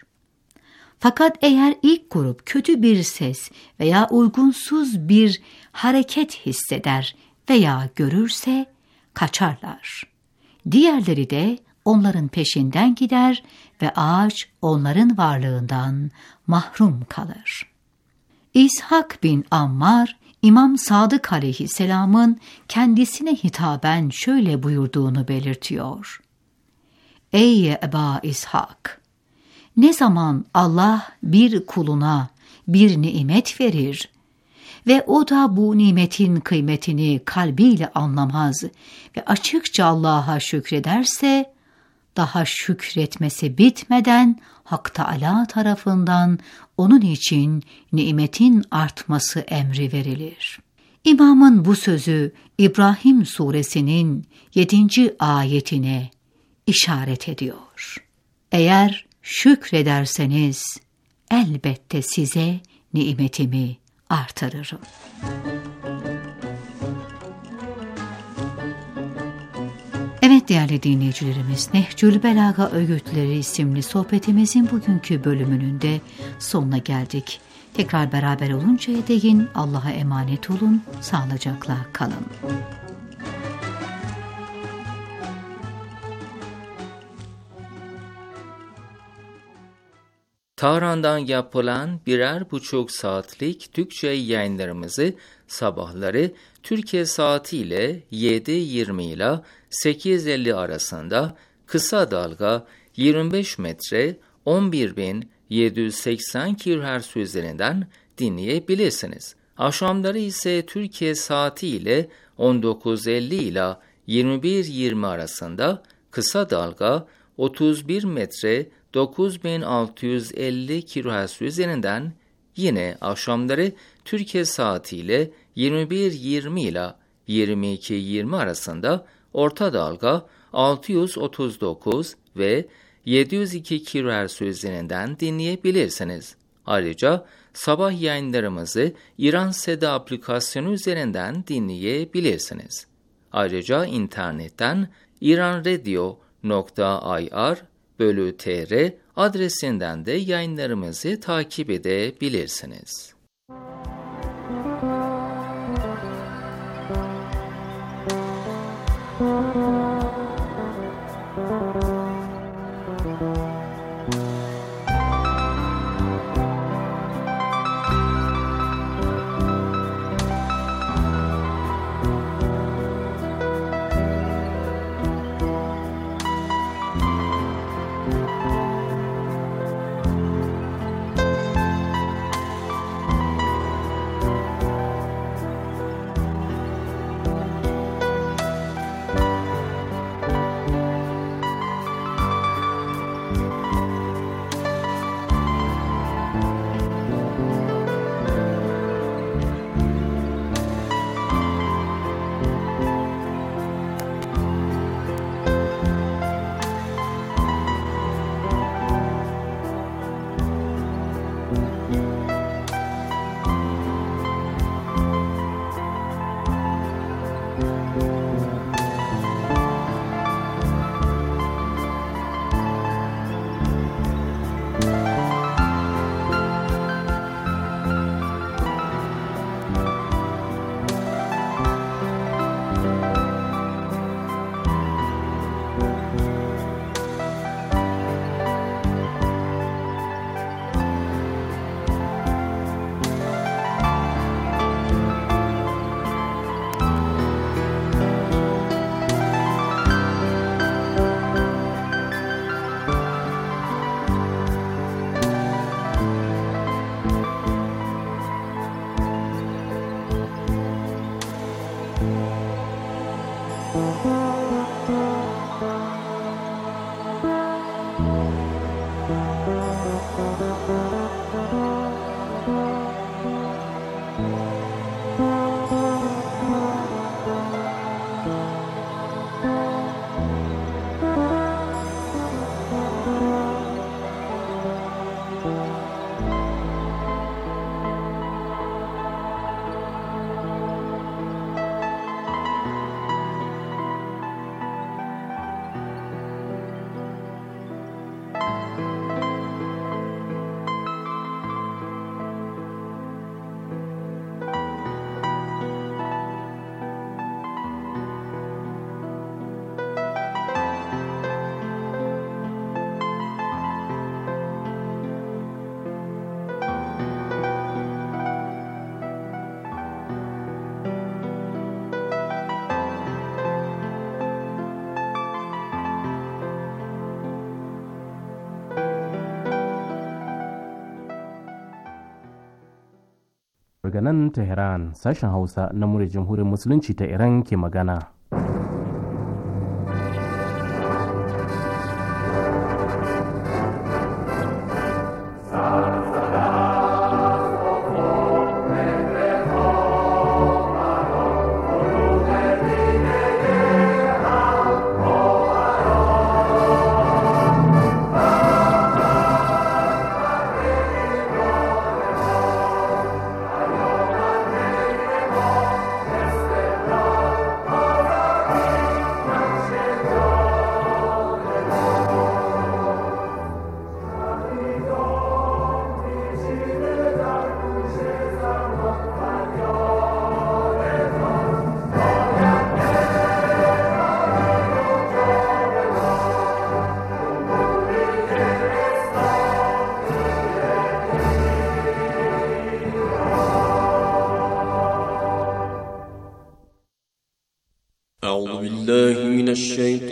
[SPEAKER 5] Fakat eğer ilk grup kötü bir ses veya uygunsuz bir hareket hisseder veya görürse kaçarlar. Diğerleri de onların peşinden gider ve ağaç onların varlığından mahrum kalır. İshak bin Ammar, İmam Sadık aleyhisselamın kendisine hitaben şöyle buyurduğunu belirtiyor. Ey Eba İshak! Ne zaman Allah bir kuluna bir nimet verir ve o da bu nimetin kıymetini kalbiyle anlamaz ve açıkça Allah'a şükrederse, daha şükretmesi bitmeden Hak Teâlâ tarafından onun için nimetin artması emri verilir. İmamın bu sözü İbrahim suresinin 7. ayetine işaret ediyor. Eğer şükrederseniz elbette size nimetimi artırırım. Evet değerli dinleyicilerimiz, Nehcül Belaga Öğütleri isimli sohbetimizin bugünkü bölümünün de sonuna geldik. Tekrar beraber oluncaya değin Allah'a emanet olun, sağlıcakla kalın.
[SPEAKER 6] Tahran'dan yapılan 1,5 saatlik Türkçe yayınlarımızı sabahları Türkiye saatiyle 7:20 ile 8:50 arasında kısa dalga 25 metre 11.000 780 kHz üzerinden dinleyebilirsiniz. Akşamları ise Türkiye saati ile 19.50 ila 21.20 arasında kısa dalga 31 metre 9650 kHz üzerinden, yine akşamları Türkiye saati ile 21.20 ila 22.20 arasında orta dalga 639 ve 702 kHz üzerinden dinleyebilirsiniz. Ayrıca sabah yayınlarımızı İran Seda aplikasyonu üzerinden dinleyebilirsiniz. Ayrıca internetten iranradio.ir/tr adresinden de yayınlarımızı takip edebilirsiniz.
[SPEAKER 9] Daga nan Tehran, sashen Hausa na muryar Jamhuriyar Musulunci ta Iran ke magana.